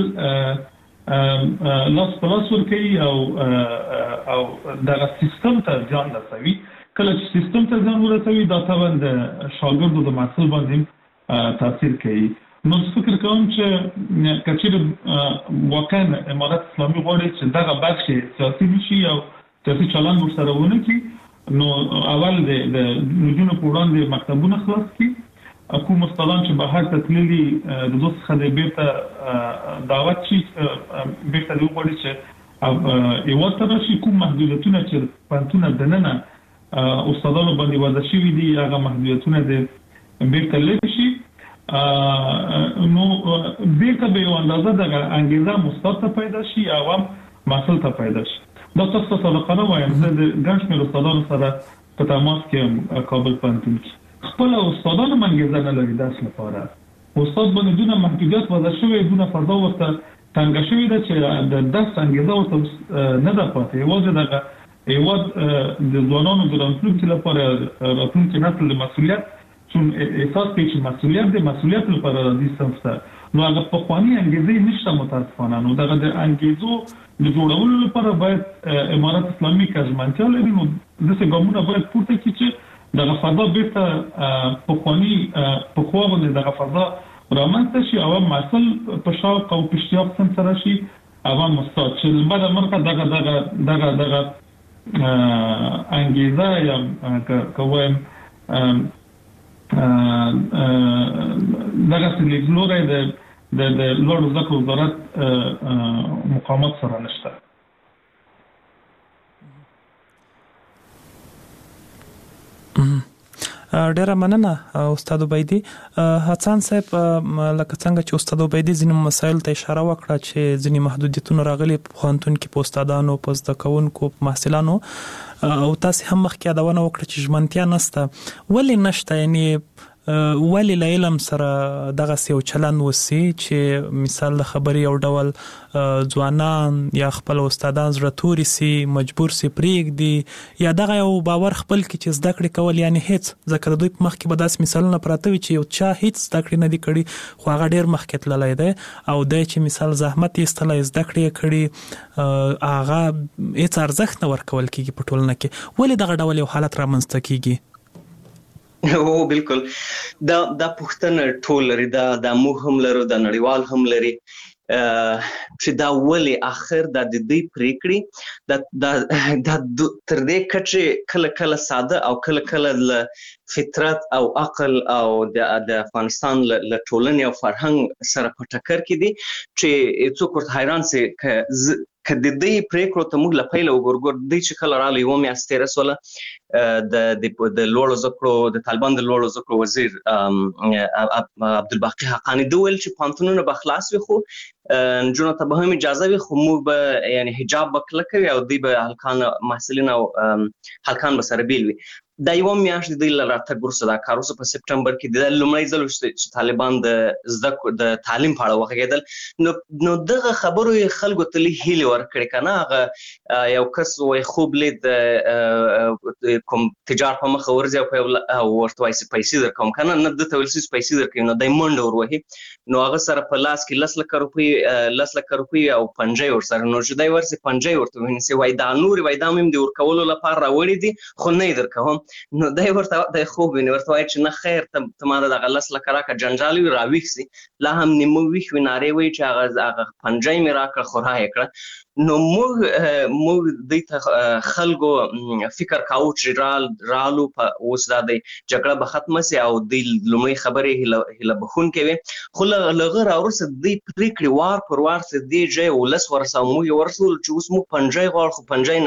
لاس په لاس ورکوي او او دغه سیستم ته زیان رسوي. کله چې سیستم ته زیان ورسوي دا طبعا د شاګردو د محصل باندې تاثیر کوي. نو فکر کوم چې کچېر واقعا امارات اسلامي غواړي چې دغه بخش سیاسي نشي او سیاسي چلند ورسره ونه کړي، نو اول د نجونو په وړاندې مکتبونه خلاص کړي، کوم استادان چې بهر ته تللي د دوست خدای بیرته دعوت شي، بیرته دوی غواړي چې هیواد ته راشي، کوم محدودیتونه چې پوهنتونه دننه استادانو باندې وضع شوي دي هغه محدودیتونه د بیرته لرې شي. نو بیرته به یو اندازه دغه انګیزه مستعد ته پیدا شي او هم محصول ته پیدا شي. دا تاسو سره قرار وایم زه د ګڼ شمېر استادانو سره په تماس کې کابل پوهنتون کې خپل استادانو انګیزه نه لري درس لپاره. استاد باندې دونه محدودیت وضع شوی، دونه فضا ورته تنګه شوې ده چې د درس انګیزه ورته نه ده پاتې. یوازې دغه هېواد د ځوانانو د راتلونکي لپاره راتلونکي نسل د مسؤلیت چون احساس کوي چې مسؤلیت د مسؤلیت لپاره راځي سمسته، نو هغه پخواني انګیزې نشته متاسفانه. نو دغه د انګیزو د جوړولو لپاره باید امارات اسلامي کژمنتیا لري، نو داسې ګامونه باید پورته کړي چې دغه فضا بیرته پخواني پخوا باندې دغه فضا رامنځته شي او محصل په شوق او په اشتیاق سم سره شي او مستعد شي. بعد مرګه دغه دغه دغه دغه انګیزه یا کوم دغه سلیګلوري د د لوړو زده کړو وزارت مقامات سره نشته. ډیره مننه استاد عبیدي. حسن صاحب، لکه څنګه چې استاد عبیدي ځینې مسایل ته اشاره وکړه چې ځینې محدودیتونه راغلي په پوهنتون کې په استادانو، په زده کوونکو، په محصلانو، او تاسو هم مخکې یادونه وکړه چې ژمنتیا نشته. ولې نشته؟ یعنی ولې له علم سره دغه یو چلند وسی چې مثال د خبرې یو ډول ځوانان یا خپل استادان زړه توري سي، مجبور سي پرېږدي، یا دغه یو باور خپل کې چې زده کړې کول یعنی هیڅ، ځکه د دوی په مخ کې به داسې مثالونه پراته وي چې یو چا هیڅ زده کړې نه دي کړي خو هغه ډېر مخکې تللی دی، او دی چې مثال زحمت یې ایستلی، زده کړې یې کړي، هغه هیڅ ارزښت نه ورکول کېږي په ټولنه کې. ولې دغه ډول یو حالت رامنځته کېږي؟ او بالکل دا دا پوښتنه ټول لري، دا د موږ هم لرو، د نړیوال هم لري چې دا ولې اخر د دې پریکړې د د تر دې کچې کله کله ساده او کله کله ل فطرت او عقل او د د افغانستان ل ټولنې او فرهنګ سره په ټکر کې دي چې څوک ورته حیران سي که د دې پریکړو ته موږ له پیله وګورو. دوی چې کله راغله یوه میاشت تېره سوله د د لوړو زده کړو د طالبان د لوړو زده کړو وزیر عبدالباقي حقاني دوی ویل چې پوهنتونونه به خلاص وي خو نجونو ته به هم اجازه وي خو موږ به یعنی حجاب به کلک کوي او دوی به هلکان محصلین او هلکان به سره بیل وي. دا یوه میاشت د دوی له راتګ وروسته دا کار وسو په سپټمبر کې د لومړی ځل چې طالبان د زده د تعلیم په اړه وغږېدل، نو نو دغه خبرو یې خلکو ته لږ هیلې ورکړې که نه. هغه یو کس وایي خوب لید کوم تجار په مخه ورځي او ورته وایي پیسې درکوم که نه، نه ده ته ویل چې پیسې درکوي، نو دی منډه ور وهي، نو هغه سره په لاس کې لس لکه روپۍ لس لکه روپۍ او پنجۍ ورسره، نو چې دی ورسې پنجۍ ورته ونیسي، وایي دا نورې وایي دا هم د ورکولو لپاره راوړي دي خو نه یې درکوم. نو دی ورته دی خوب ویني، ورته وایي چې نه خیر ته ما دغه لس لکه راکړه، جنجال وي راویښ سي، لا هم نیمه ویښ وي، نارې وایي چې هغه هغه پنجۍ مې راکړه خو را یې کړه. نو موږ موږ دوی ته خلکو فکر کاوه چې رالو په اوس دا دی جګړه به ختمه سي او دوی لومړۍ خبرې هیله بښونکې وې، خو له هغه راوروسته دوی پرېکړې وار پر وار څه دې ځای ولس ورسه او موږ یې ورسول چې اوس موږ پنجۍ غواړو خو پنجۍ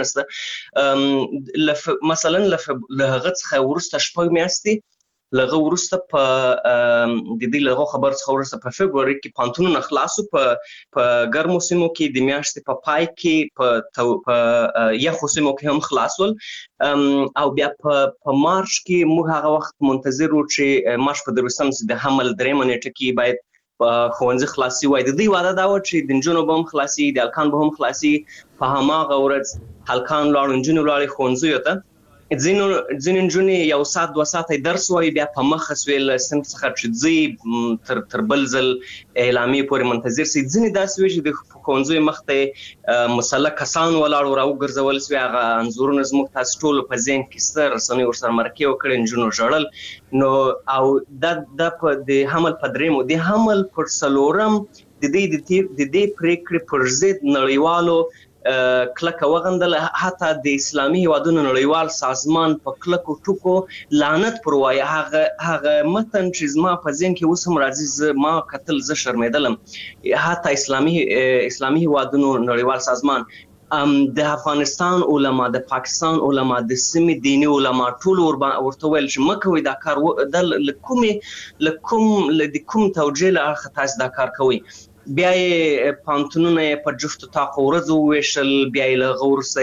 نشته. مثلا له هغه څخه وروسته شپږ میاشتې لغه وروسته په د دې لغه خبر څخه وروسته په فبروري کې پوهنتونونه خلاصو، په په ګرمو سیمو کې د میاشتې په پای کې په یخو سیمو کې هم خلاصول، او بیا په مارچ کې موږ هغه وخت منتظر وو چې مارچ په درویشتم د حمل درېیمه نیټه کې باید ښوونځي خلاصي وای. د دوی وعده دا وه چې د نجونو به هم خلاصي، د هلکان به هم خلاصي. په هماغه ورځ هلکان لاړو، نجونې ولاړې ښوونځیو ته، ځینو ځینې نجونې یو ساعت دوه ساعته درس وایي بیا په مخه سوې له صنف څخه چې ځي تر تر بل ځل اعلامیې پورې منتظر سي. ځینې داسې وي چې د ښوونځیو مخ ته مسلح کسان ولاړ و راوګرځول سوي. هغه انځورونه زموږ تاسو ټولو په ذهن کې سته، رسنیو ورسره مرکې وکړې، نجونو ژړل. نو او دا دا په د حمل په درېیمو د حمل پر څلورم د دې د دې پرېکړې پر ضد نړیوالو کلکه وغندل. حتی د اسلامي هیوادونو نړیوال سازمان په کلکو ټکو لعنت پر وایي. هغه هغه متن چې زما په ذهن کې اوس هم راځي، ما کتل زه شرمېدلم. حتی اسلامي اسلامي هیوادونو نړیوال سازمان د افغانستان علما، د پاکستان علما، د سیمې دیني علما ټول ورته ویل چې مه کوئ دا کار، له کومې له کوم د کوم توجیه له اړخه تاسو دا کار کوئ. بیا یې پانتونونه یې په جفتو طاقو ورځو وویشل، بیا یې له هغه وروسته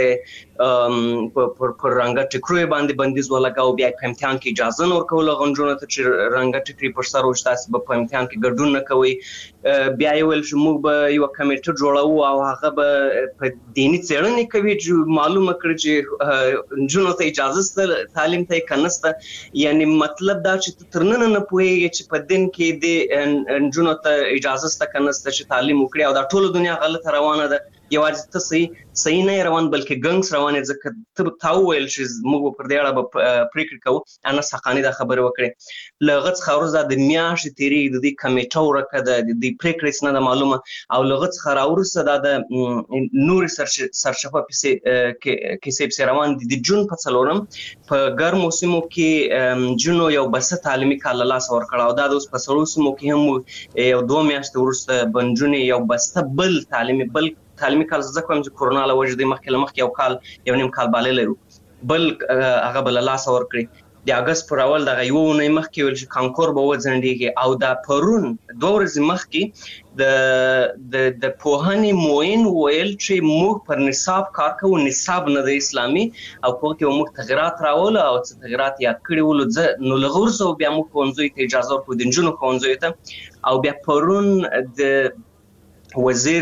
پر رنګه ټکرو باندې بندیز ولګاو، بیا په امتحان کې اجازه نه ورکول هغو نجونو ته چې رنګه ټکري پر سر و چې تاسې به په امتحان کې ګډون نه کوئ. بیا یې ویل چې موږ به یوه کمیټه جوړوو او هغه به په دیني څېړنې کوي چې معلومه کړي چې نجونو ته اجازه شته تعلیم ته یې که نشته. یعنې مطلب دا چې ته تر ننه نه پوهېږې چې په دین کې د نجونو ته اجازه شته که نشته چې تعلیم وکړي، او دا ټوله دنیا غلطه روانه ده. یوازې ته صحیح صحیح نه روان بلکې ګنګس روان یې، ځکه ته تا وویل چې موږ به پر دې اړه به پرېکړې کوو. انس حقاني دا خبرې وکړې. له هغه څخه وروسته د میاشتې تېرېږي، د دې کمیټه ورکه ده، د دې پرېکړې څه نه ده معلومه. او له هغه څخه راوروسته دا د نورې سرچپه کیسې پسې روان دي. د جون په څلورم په ګرمو سیمو کې نجونو یو بسته تعلیمي کال له لاسه ورکړ، او دا د اوس په سړو سیمو کې هم یو دوه میاشتې وروسته به نجونې یو بسته بل تعلیمي بل تعلیمي کال زه کوم چې کورونا له وجې د مخکې له مخکې یو کال یو نیم کال بالی لرو بل هغه به له لاسه ورکړي. د اګست پر اول دغه یوه اونۍ مخکې ویل چې کانکور به وځنډېږي، او دا پرون دوه ورځې مخکې د د پوهنې معین ویل چې موږ پر نصاب کار کوو، نصاب نه د اسلامي، او په هغه کې موږ تغیرات راوړل او څه تغیرات یاد کړي ولو. نو له هغه وروسته بیا موږ ښوونځیو ته اجازه ورکړو، د نجونو ښوونځیو ته. او بیا پرون د وزیر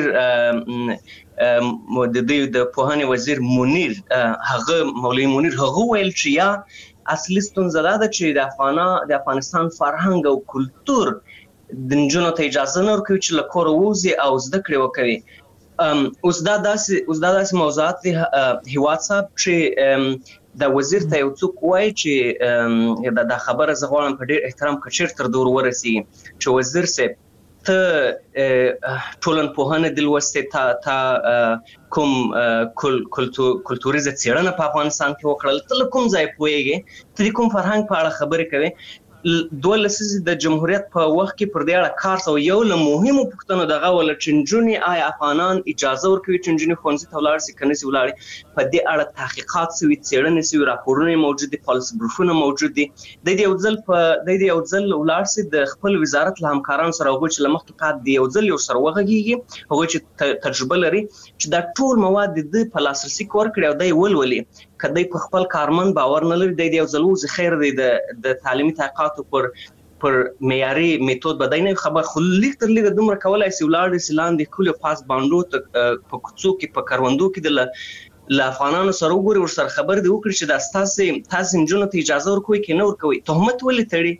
د دې د پوهنې وزیر منیر هغه مولوي منیر هغه ویل چې یا اصلي ستونزه دا ده چې د افغانا د افغانستان فرهنګ او کلتور د نجونو ته اجازه نه ورکوي چې له کوره ووځي او زده کړې وکوي. اوس دا داسې اوس دا داسې موضوعات دي هیواد صاحب چې د وزیر ته یو څوک وایي چې دا خبره زه غواړم په ډېر احترام که چېرته در دور ورسېږي چې وزیر صاحب ته ټولنپوهنه دې لوستې، تا کوم کلتوریزه څېړنه په افغانستان کې وکړل، ته له کوم ځای پوهېږې، ته د کوم فرهنګ په اړه خبرې کوې. دوه لسیزې د جمهوریت په وخت کې پر دې اړه کار سوی. یو له مهمو پوښتنو دغه وله چې نجونې آیا افغانان اجازه ورکوي چې نجونې ښوونځي ته ولاړ شي که نشي ولاړې. په دې اړه تحقیقات سوي، څېړنې سوي، راپورونه موجود دي، پالیسي بریفونه موجود دي. د دې یو ځل په د دې یو ځل ولاړ شي د خپل وزارت له همکارانو سره، هغوی چې له مخکې پاتې دي، یو ځل یو سره وغږېږي، هغوی چې تجربه لري چې دا ټول مواد د ده په لاسرسي کې ورکړي او دی ولولي. که دی په خپل کارمند باور نه لري، دی د یو ځل وځي، خیر دی د تعلیمي تحقیقاتو پر پر معیاري میتود به دی نه خبر، خو لږ تر لږه دومره کولی شي ولاړ شي لاندې ښکلو پاس بانډو ته په کوڅو کې په کروندو کې د له افغانانو سره وګوري، ورسره خبرې دې وکړي چې دا ستاسې تاسې نجونو ته اجازه ورکوئ که نه ورکوئ، تهمت ولې تړي.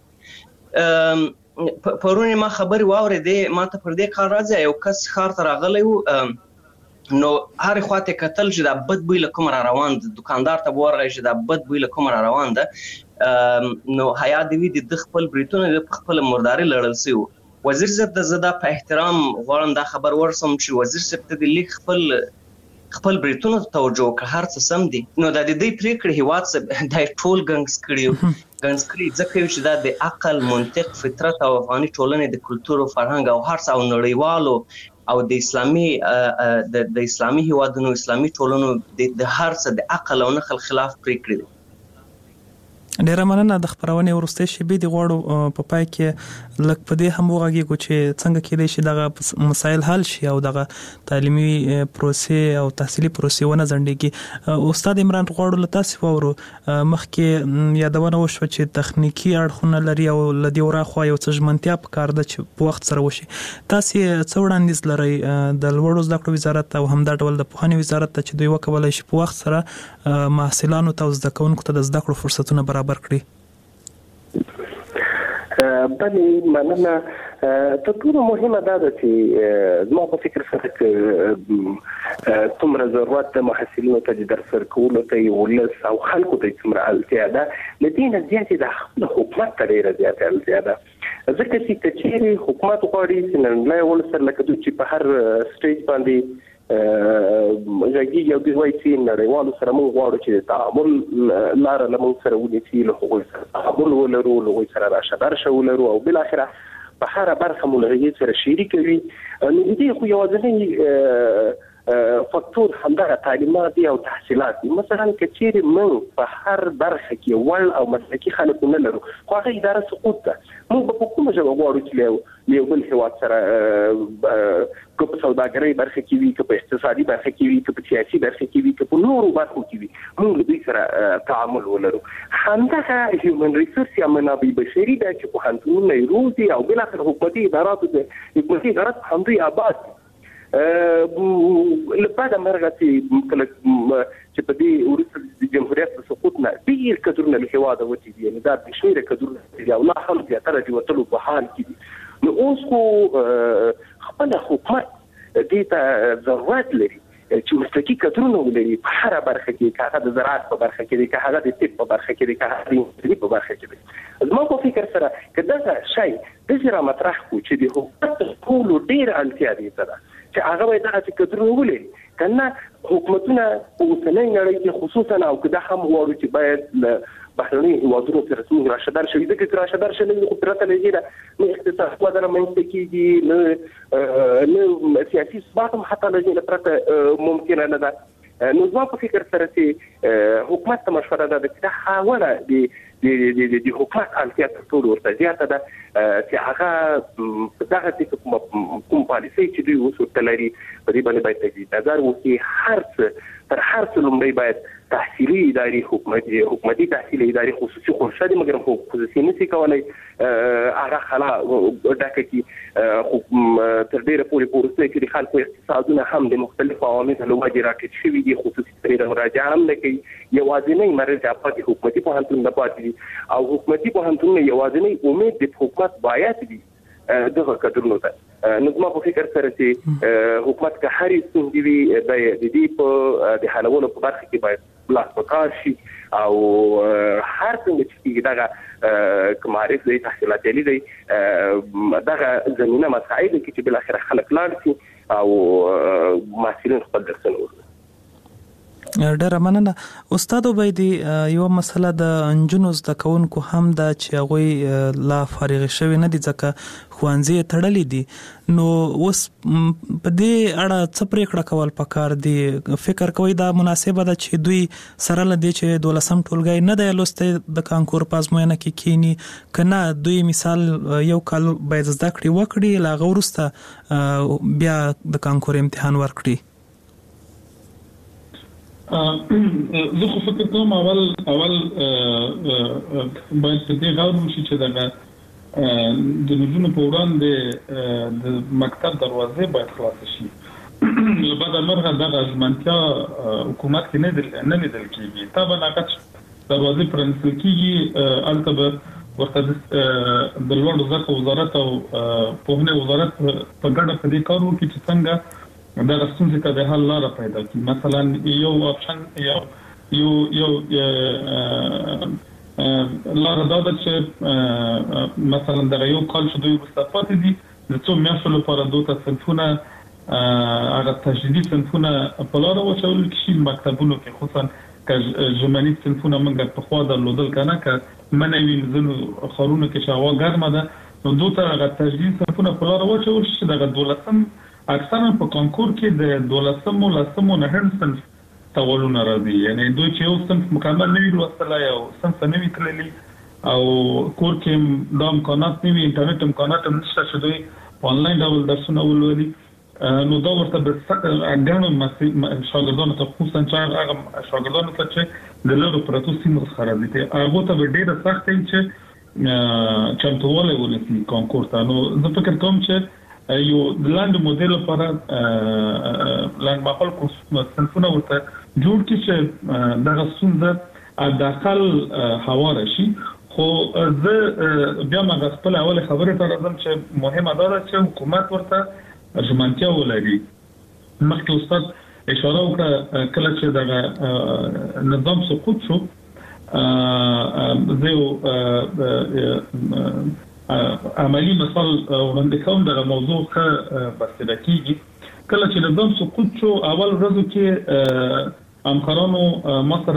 پرون ما خبرې واورېدې، ما ته پر دې کار راځي، یو کس ښار ته راغلی و، نو هرې خواته کتل چې دا بد بوی له کومه را روان ده، دکاندار ته به ورغی چې دا بد بوی له کومه را روان ده. نو حیا دې وي د ده خپل بریتونه د په خپله مرداري لړل سوي وو. وزیر صاحب ته زه دا په احترام غواړم دا خبر ورسم چې وزیر صاحب ته دې لیک خپل خپل بریتونو ته توجه وکړه، هر څه سم دي. نو دا د دې پرېکړې هېواد صاحب دا یې ټول ګنګس کړي ګنګس کړي ځکه چې دا د عقل، منطق، فطرت او افغاني ټولنې د کلتور او فرهنګ او هر څه او نړیوالو او د اسلامي د اسلامي هیوادونو اسلامي ټولنو د هر څه د عقل او نقل خلاف پرېکړې دي. ډیره مننه. د خبرونې ورسته شی د غوړو په پای کې لک په دې هم وغږیږو چې څنګه کېدای شي دغه مسایل حل شي او دغه تعلیمي پروسې او تحصیلي پروسې ونه ځنډيږي. استاد عمران غوړو لته سپورو مخکې یادونه وشو چې تخنیکی اړخونه لري او لدی ورخوا یو څه ژمنتیا په کار ده چې په وخت سره وشي. تاسو څو وړاندیز لرئ د لوړو زده کړو وزارت او هم د ډول د پوهنې وزارت ته چې دوی وکولای شي په وخت سره محصلانو ته زده کوونکو ته د زده کړو فرصتونه برابر کړي؟ بلې مننه. تر ټولو مهمه دا ده چې زما په فکر سره کې څومره ضرورت د محصلینو ته د درس ورکولو ته ولس او خلکو ته څومره اړتیا ده، له دې نه زیاتې د خپل حکومت ته ډېره زیاته اړتیا ده. ځکه چې که چیرې حکومت غواړي چې نړیوال ولس سره لکه دوی چې په هر سټیج باندې ځکه یو دی وایي چې نړیوالو سره موږ غواړو چې تعامل لاره له موږ سره ونیسي، له هغوی سره تعامل ولرو، له هغوی سره راشه درشه ولرو او بالاخره په هره برخه مو له هغې سره شریک وي. نو د دې خو یوازینی فاکتور همدغه تعلیمات او تحصیلات دي. مثلا که چیرې موږ په هر برخه کې وړ او مسلکي خلک نه لرو خو هغه اداره سقوط ده. موږ به په کومه ژبه غواړو چې یو بل هېواد سره که په سوداګرۍ برخه کې وي، که په اقتصادي برخه کې وي، که په سیاسي برخه کې وي، که په نورو برخو کې وي، موږ له دوی سره تعامل ولرو. همدغه هیومن ریسورس یا منابع بشري ده چې پوهنتونونه یې روزي او بالاخره حکومتي ادارات حکومتي ادارات همدوی آباد لبعد مرغه چې کله چې په دې وروسته د جمهوریت د سقوط نه ډېر کډرونه له هېواده وتي دي، یعنې دا بې شمېره کډرونه دي او لا هم زیاتره د وتلو په حال کې دي. نو اوس خو خپله حکومت دې ته ضرورت لري چې مسلکي کډرونه ولري په هره برخه کې، که هغه د زراعت په برخه کې دی، که هغه د طب په برخه کې دی، که هغه د انجینري په برخه کې دی. زما په فکر سره که دغه شی داسې رامطرح کړو چې د حکومت تر ټولو ډېره اړتیا دې ته ده چې هغه باید دغسې کډرونه ولري، که نه حکومتونه په اوسنۍ نړۍ کې خصوصا او که دا هم غواړو چې باید له بهرنیو هېوادونو سره څومره راشدار شوي، ځکه که راشدار شوي نو خو پرته له دې نه نه اقتصاد وده رامنځته کېږي، نه نه سیاسي ثبات هم حتی له دې نه پرته ممکنه نه ده. نو زما په فکر سره چې حکومت ته مشوره ده چې دا خاوره د د د حکومت اړتیا تر ټولو ورته زیاته ده چې هغه په دغه څه کوم پالیسۍ چې دوی اوس ورته لري په دې باندې باید تجدید نظر وکړي. هر څه تر هر څه لومړی باید تحصیلي ادارې حکومتي حکومتي تحصیلي ادارې خصوصي خورشه دي، مګر خو خصوصي نشي کولی هغه خلا ډکه کړي. خو تر ډېره پورې په وروستیو کې د خلکو اقتصادونه هم د مختلفو عواملو له وجې راټیټ شوي دي، خصوصي ادارې مراجعه هم نه کوي. یوازینی مرز پاتې حکومتي پوهنتونونه پاتې دي او حکومتي پوهنتونونه یوازینی امید د حکومت باید دي دغه کډرونو ته. نو زما په فکر سره چې حکومت که هرې ستونزې وي د دې په د حلولو په برخه کې باید لاس په کار شي او هر څنګه چې کېږي دغه که معارف دی، تحصیلات عالي دی، دغه زمینه مساعده کړي چې بالاخره خلک لاړ شي او محصلین خپل درسونه وکړي. ډېره مننه. استاد عبیدي، یو مسله د نجونو زده کوونکو هم ده چې هغوی لا فارغ شوي نه دي ځکه ښوونځي یې تړلي دي. نو اوس په دې اړه څه پرېکړه کول پکار دي؟ فکر کوئ دا مناسبه ده چې دوی سره له دې چې دولسم ټولګی نه دی لوستی د کانکور په ازموینه کې کینی، که نه دوی مثال یو کال باید زده کړې وکړي، له هغه وروسته بیا د کانکور امتحان ورکړي؟ زه خو فکر کوم اول اول باید په دې غور وشي چې دغه د نجونو په وړاندې د مکتب دروازې باید خلاصې شي. له بده مرغه دغه ژمنتیا حکومت کې نه لیدل کېږي. طبعا هغه دروازې پرانیستل کېږي، هلته به ورته د لوړو زده کړو وزارت او پوهنې وزارت په ګډه په دې کار وکړي چې څنګه دا ستونزې ته د حل لاره پیدا کړي. مثلا یو اپشن یو یو یو لاره دا ده چې مثلا دغه یو کال چې دوی وروسته پاتې دي د څو میاشتو لپاره دوی ته صنفونه هغه تجدیدي صنفونه په لاره واچول شي مکتبونو کې، خصوصا که ژمني صنفونه موږ پخوا درلودل که نه، که منې وي ځینو ښارونو کې چې هوا ګرمه ده نو دوی ته هغه تجدیدي صنفونه په لاره واچول شي. دغه دولسم اکثرا په کانکور کې د دولسم او لسم او نهم صنف تاولونه راځي. یعنی دوی چې یو صنف مکمل نه وي لوستلای او صنف نه وي تللی او کور کې د امکانات نه وي، انټرنیټ امکانات هم نشته چې دوی په انلاین ډول درسونه ولولي، نو دا ورته د ګڼو شاګردانو ته خصوصا چې هغه شاګردانو ته چې د لرو پراتو سیمو څخه راځي هغه ته ډېره سخت وي چې چمتووالی ونیسي کانکور ته. نو زه فکر کوم چې یو لاندې موډل لپاره لاندې ماحول صنفونه ورته جوړ کړي چې دغه ستونزه د اقل هواره شي. خو زه بیا ما خپل اول خبره ته راځم چې مهمه ده چې حکومت ورته ژمنتیا ولري. مخکې استاد اشاره وکړه کله چې دغه نظام سقوط شو زه عملی مثال وړاندې کوم دغه موضوع ښه بسته کیږي. کله چې نظام سقوط شو اول ورځو کې همکارانو ما سره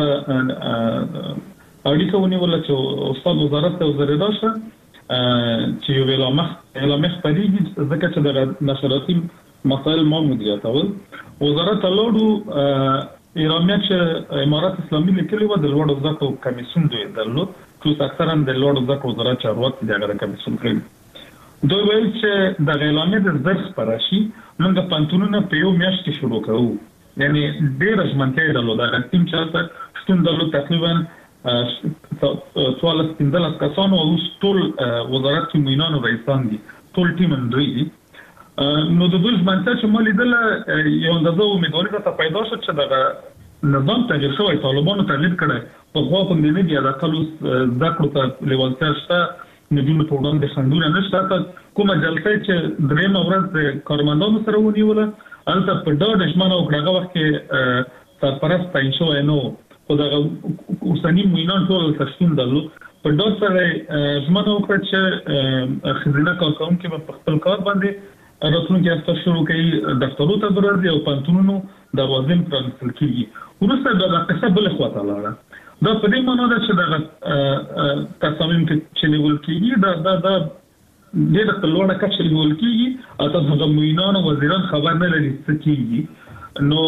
اړیکه ونیوله چې استاد وزارت ته وزیر راشه چې یو اعلان اعلان خپرېږي ځکه چې دغه نشراتي مسایل ما مدیریتول. وزارت ته لاړو، ایرانیان چې امارات اسلامي لیکلي و د لوړو زده کړو کمیسیون دوی درلود، چې اکثرا د لوړو زده کړو وزارت چارواکي دغه کمیسیون کړی. دوی ویل چې د اعلانې د زر خپره شي موږ پانتونونه په یو میاشت کې شروع کوو. یعنی ډېر ژمنتیا درلوده. هغه ټیم چې شتون درلود تقریبا څوارلس پنځلس کسانو او ټول وزارت کې مینانو رئیسان دي، ټول ټیم دوی دي. نو د دوی ژمنتیا چې ما لیدله یو اندازه امیدواري راته پیدا شوه چې دغه نظام تغییر شوی، طالبانو تغییر کړی. پخوا خو نه دي د اقل زده کړو ته لیوالتیا شته، نجونو په وړاندې خنډونه نشته. کومه جلسه چې درېیمه ورځ د کارمندانو سره ونیوله هلته په ډاډ ژمنه وکړه. هغه وخت کې سرپرست تعیین شوی نه و، خو دغه اوسني معینان ټول هلته شتون درلود. په ډاډ سره ژمنه وکړه چې ښځینه کارکوونکي به په خپل کار باندې راتلونکي هفته شروع کوي، دفترو ته به راځي او پوهنتونونو دروازې پرانیستل کېږي. وروسته بیا دا قصه بلې خواته لاړه. دا په دې معنا ده چې دغه تصامیم چې نیول کېږي دا دا دا ډېره په لوړه کچه نیول کېږي او د هغه معینانو وزیران خبر نه لري څه کېږي. نو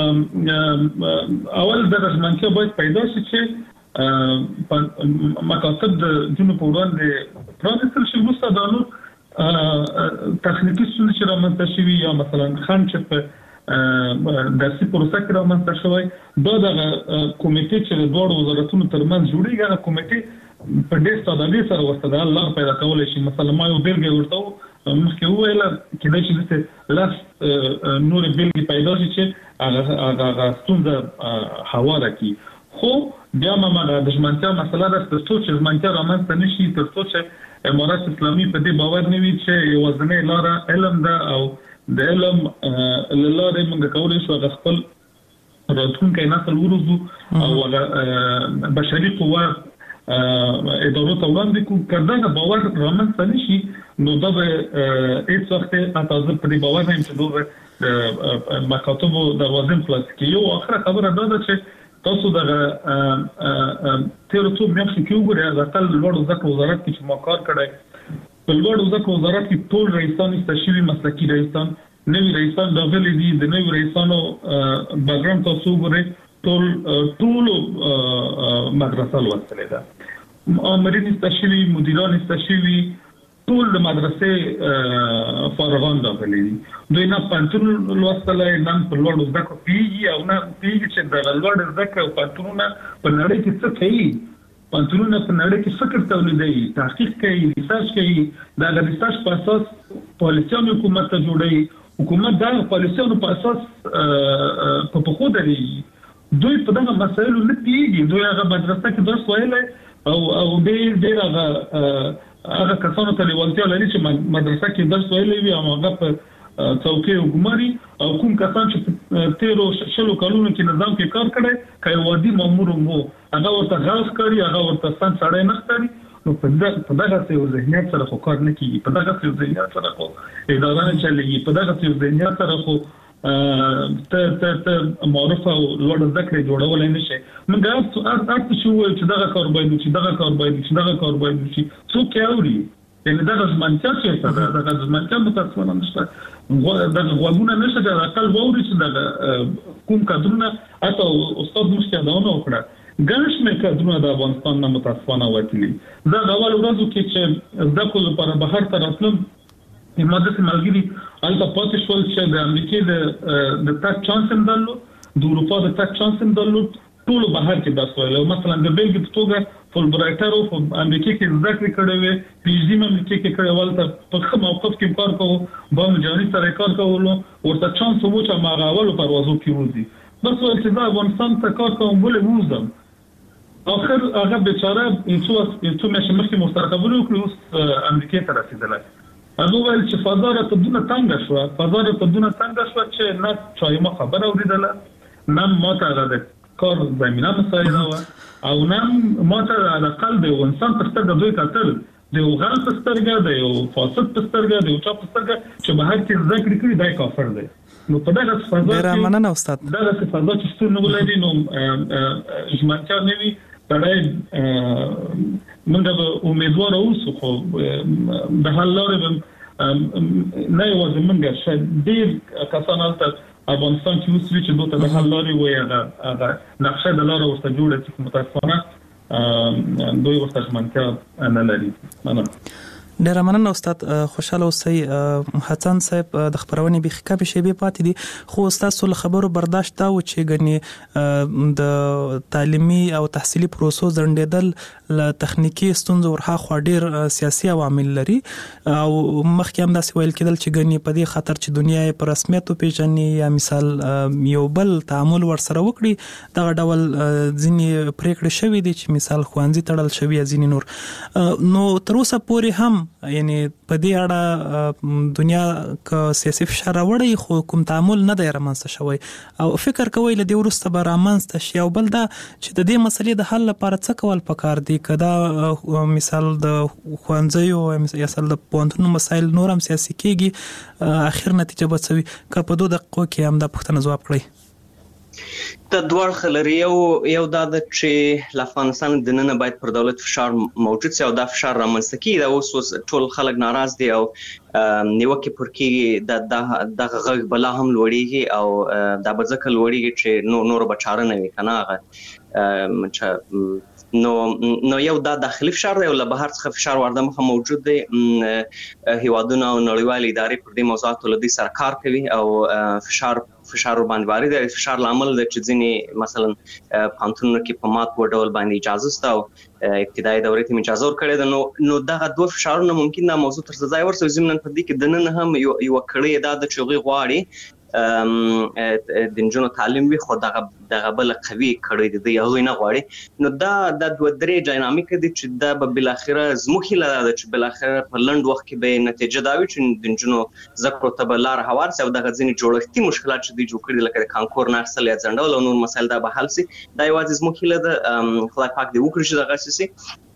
اول دغه ژمنتیا باید پیدا شي چې مکاتب د جنوب په وړاندې پرانیستل شي. وروسته دا نور تخنیکی ستونزې چې رامنځته شوي یا مثلا خنډ چې په درسي پروسه کې رامنځته شوی، دا دغه کمیټې چې د دواړو وزارتونو ترمنځ جوړېږي هغه کمیټې په ډېر سادهګۍ سره ورته د حل لار پیدا کولی شي. مثلا ما یو بېلګه ورته مخکې وویله کېدای شي داسې لس نورې بېلګې پیدا شي چې هغه ستونزه هواره کړي. خو بیا هم هغه د ژمنتیا مسله ده، تر څو چې ژمنتیا رامنځته نه شي، تر څو چې امارات اسلامي په دې باور نه وي چې یوازینۍ لاره علم ده او د علم له لارې موږ کولی شو هغه خپل راتلونکی نسل وروزو او هغه بشري قوه ادارو ته وړاندې کړو. که دغه باور رامنځته نه شي نو دا به هېڅ وخت حتی زه په دې باور نه یم چې دوی به مکاتبو دروازې خلاصې کړي. یو آخره خبره دا ده چې تاسو دغه تیرو څو میاشتو کې وګورئ، د اقل لوړو زده کړو وزارت کې چې ما کار کړی، په لوړو زده کړو وزارت کې ټول رئیسان ایسته شوي مسلکي رئیسان، نوي رئیسان راغلي دي. د نوي رئیسانو بیکګراونډ تاسو وګورئ، ټول ټولو مدرسه لوستلې ده، مامورین ایسته شوي، مدیران ایسته شوي، ټول د مدرسې فارغان راغلي دي. دوی نه پوهنتون لوستلی، نه په لوړو زده کړو پوهېږي او نه پوهېږي چې دغه لوړ زده کړه او پوهنتونونه په نړۍ کې څه کوي. پوهنتونونه په نړۍ کې فکر تولیدوي، تحقیق کوي، ریسرچ کوي. د هغه ریسرچ په اساس پالیسیانو حکومت ته جوړوي، حکومت د هغه پالیسیانو په اساس په پښو درېږي. دوی په دغه مسایلو نه پوهېږي. دوی هغه مدرسه کې درس ویلی او او ډېر ډېر هغه هغه کسانو ته لیوالتیا لري چې مدرسه کې درس ویلی وي او هغه په څوکۍ وګماري، او کوم کسان چې تیرو شلو کلونو کې نظام کې کار کړی، که یو عادي مامور وو هغه ورته غل ښکاري، هغه ورته سم سړی نه ښکاري. نو په دغسې یو ذهنیت سره خو کار نه کېږي، په دغسې یو ذهنیت سره خو اداره نه چلېږي، په دغسې یو ذهنیت سره خو ته ته ته معرفه او لوړه زده کړې جوړولی نه شي. موږ هر څه چې وویل چې دغه کار باید وشي، دغه کار باید وشي، دغه کار باید وشي، څوک یې اوري؟ یعنی دا ځمانچا چې څه دا دا ځمانچا متاسفانه نشته دا غوونه نشته د عقل ووري چې دا کوم کډونه اته استاد مشکلونه وکړه ګڼش مې کډونه د افغانستان نه متاسفانه وتلی دا د اول ورځو کې چې د کول لپاره بهر ته راتلم ماده سمالګری البته پاتې شول چې د امریکای د د تک چانس هم درلود د اروپا د تک چانس هم درلود ټول بهر کې داسې ویل مثلا د بیلګې په توګه فول برایټر او امریکا کې ذکر کړی وي پی ایچ ډي امریکا کې کړی ولته په کوم موقف کې کار کوو باندې جاري سره کار کولو ورته چانس وو چې ما غاول پروازو کې وځي بس ول چې دا افغانستان ته کار کوم بولې وځم اخر هغه بیچاره انڅو انڅو مې مخکې مستقبل وکړو اوس امریکا ته رسیدلی هغه ویل چې فضا را تدونه تنګ شو فضا را تدونه تنګ شو چې نه چای ما خبر اوریدله نه ما ته د کار زمينه مساعده و او نه ما ته د قلب او انسان په سترګه دوی کتل د یو غل په سترګه د یو فاسد په سترګه د یو چا په سترګه چې بهر کې ذکر کړی دای کافر دی نو په دغه فضا ډیر مننه استاد دغه فضا چې ستاسو نو ولري نو ژمنتیا نوي تړای موږ امیدوار اوسو خو د حل لارې نه یوازې موږ شه ډیر کسان هلته افغانستان کې اوس چې دوی ته د حل لارې وایي هغه نقشه د لارې ورته جوړه چې متاسفانه دوی ورته ژمنتیا نه لري مننه ډیر مننه استاد خوشاله اوسئ حسن صاحب د خبرونې به خکه به شی به پاتې دي خو استاد سول خبرو برداشت دا و چې غني د تعلیمي او تحصیلي پروسو ځندېدل ل تخنیکی ستونزو ورها خو ډیر سیاسي عوامل لري او مخکې هم داسې ویل کېدل چې غني په دې خاطر چې دنیا په رسمیت پیژني یا مثال یو بل تعامل ورسره وکړي دا ډول ځینی پریکړه شوې دي چې مثال خوانځي تړل شوی ځینی نور نو تر اوسه پورې هم یعنی په دې اړه دنیا ک سیاسي فشار وړي خو کوم تعامل نه دی رامنځته شوی او فکر کوي له دې ورسته به رامنځته شي او بل دا چې د دې مسلې د حل لپاره څه کول پکار دي کدا مثال د خوانځیو یا مثال د پوهنتون مسایل نور هم سیاسي کېږي اخر نتیجه به څه وي که په دوه دقیقو کې هم دا پوښتنه ځواب کړئ د دوړ خلری یو یو د چې افغانستان د نن باید پر دولت فشار موجود سي او دا فشار رامنځته کیږي دا اوس ټول خلک ناراض دي او نیوکه پر کې د د غږ بلا هم لوړیږي او دا بځکه لوړیږي چې نو نور بچاره نه وي کنه هغه نو نو یو دا داخلي فشار دی او له بهر څخه فشار ورده مخه موجود دی هیوادونه او نړیوال ادارې پر دې موضوعاتو لدی سرکار کوي او فشار فشار باندې وارد دی فشار لامل د چې ځینی مثلا پانتونو کې په مات وډول باندې اجازه ستاو ابتدایي دورې ته اجازه ورکړې ده نو نو دغه دوه فشارونه ممکن دا موضوع تر ځای ورسوي زمونږ په دې کې د نن هم یو یو کړی دا د چوغي غواړي د نجونو تعلیم وي خو دغه دغه بل قوي کړی دی یو نه غواړي نو دا د دوه درې ډاینامیک دي چې دا به بل اخره زموږ لا د چې بل اخره په لند وخت کې به نتیجه دا وي چې د نجونو زکو ته بلار هوار سو دغه ځینې جوړښتي مشکلات چې دی جوړ کړي لکه کانکور نه اصل یا ځندول او نور مسایل دا به حل سي دا یوازې زموږ له د خدای پاک دی وکړي چې دغه سي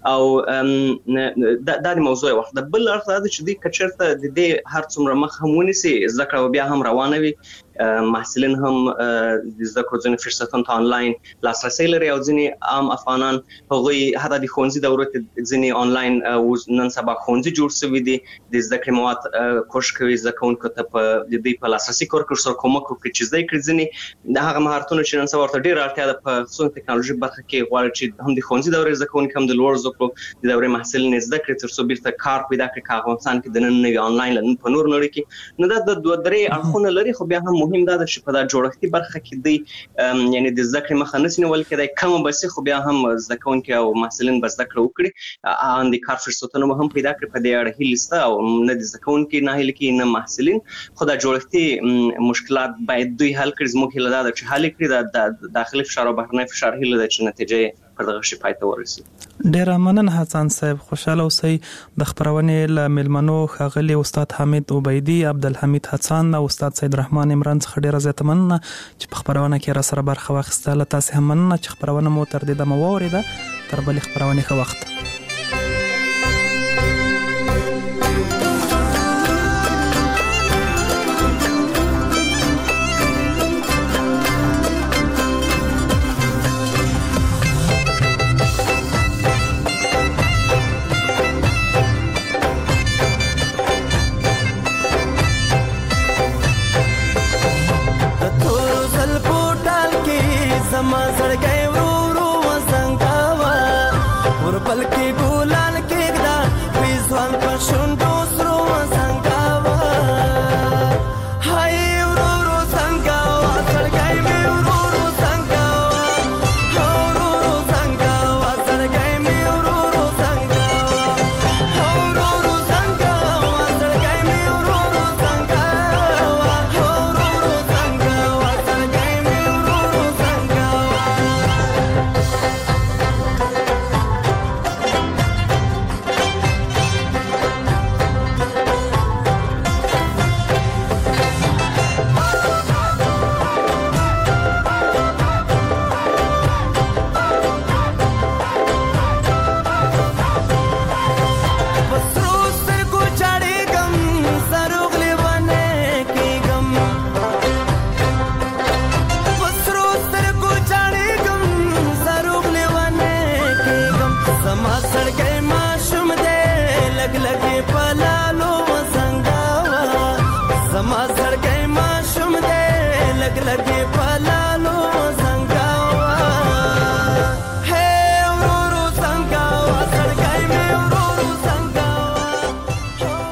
او دا د موضوع وخت د بل اړخ د چې دی کچرته د دې هر څومره مخ هم ونیسي ذکر بیا هم روانه وي محصلین هم د ذکر ځنې فرصتونه ته انلاین لاسرسي لري او ځنې عام افغانان هغوی هدا د خونځي دورته ځنې انلاین نن سبا خونځي جوړ شوی دي د ذکر مواد کوش کوي ځکهونکو ته په دې په لاسرسي کور کې سره کومک کوي چې ځای کړی ځنې د هغه مهارتونو چې نن سبا ورته ډیر اړتیا ده په خصوصي ټکنالوژي برخه کې غواړي چې هم د خونځي دورې ځکهونکو هم د لوړ زکو د دورې محصلین زده کړې تر څو بیرته کار پیدا کړي کاغذان کې د نن نوی انلاین لن په نور نړۍ کې نو دا د دوه درې اړخونه لري خو بیا هم مهم دا چې په دا جوړښتي برخه کې دی یعنی د ذکر مخه نسنه ولکه د کم بس خو بیا هم ځکهون کې او محصلین بس ذکر وکړي ان د کار فرصتونه هم پیدا کړي په دې اړه هیلسته او نه د ځکهون کې نه هیل کې نه محصلین خو دا جوړښتي مشکلات باید دوی حل کړي زموږ هیله ده چې حل کړي د داخلي فشار او بهرنی فشار هیله ده چې نتیجه پر دغه شی پای ته ورسي ډیر مننه حسن صاحب خوشاله اوسئ د خبرونې ل ملمنو خاغلی استاد حمید عبیدی عبدالحمید حسن او استاد سید رحمان عمران څخه ډیر زیات مننه چې په خبرونه کې را سره برخه واخیستله تاسو هم مننه چې خبرونه مو تر دې دمه واوریده تر بلې خبرونه ښه وخت سترګې پلا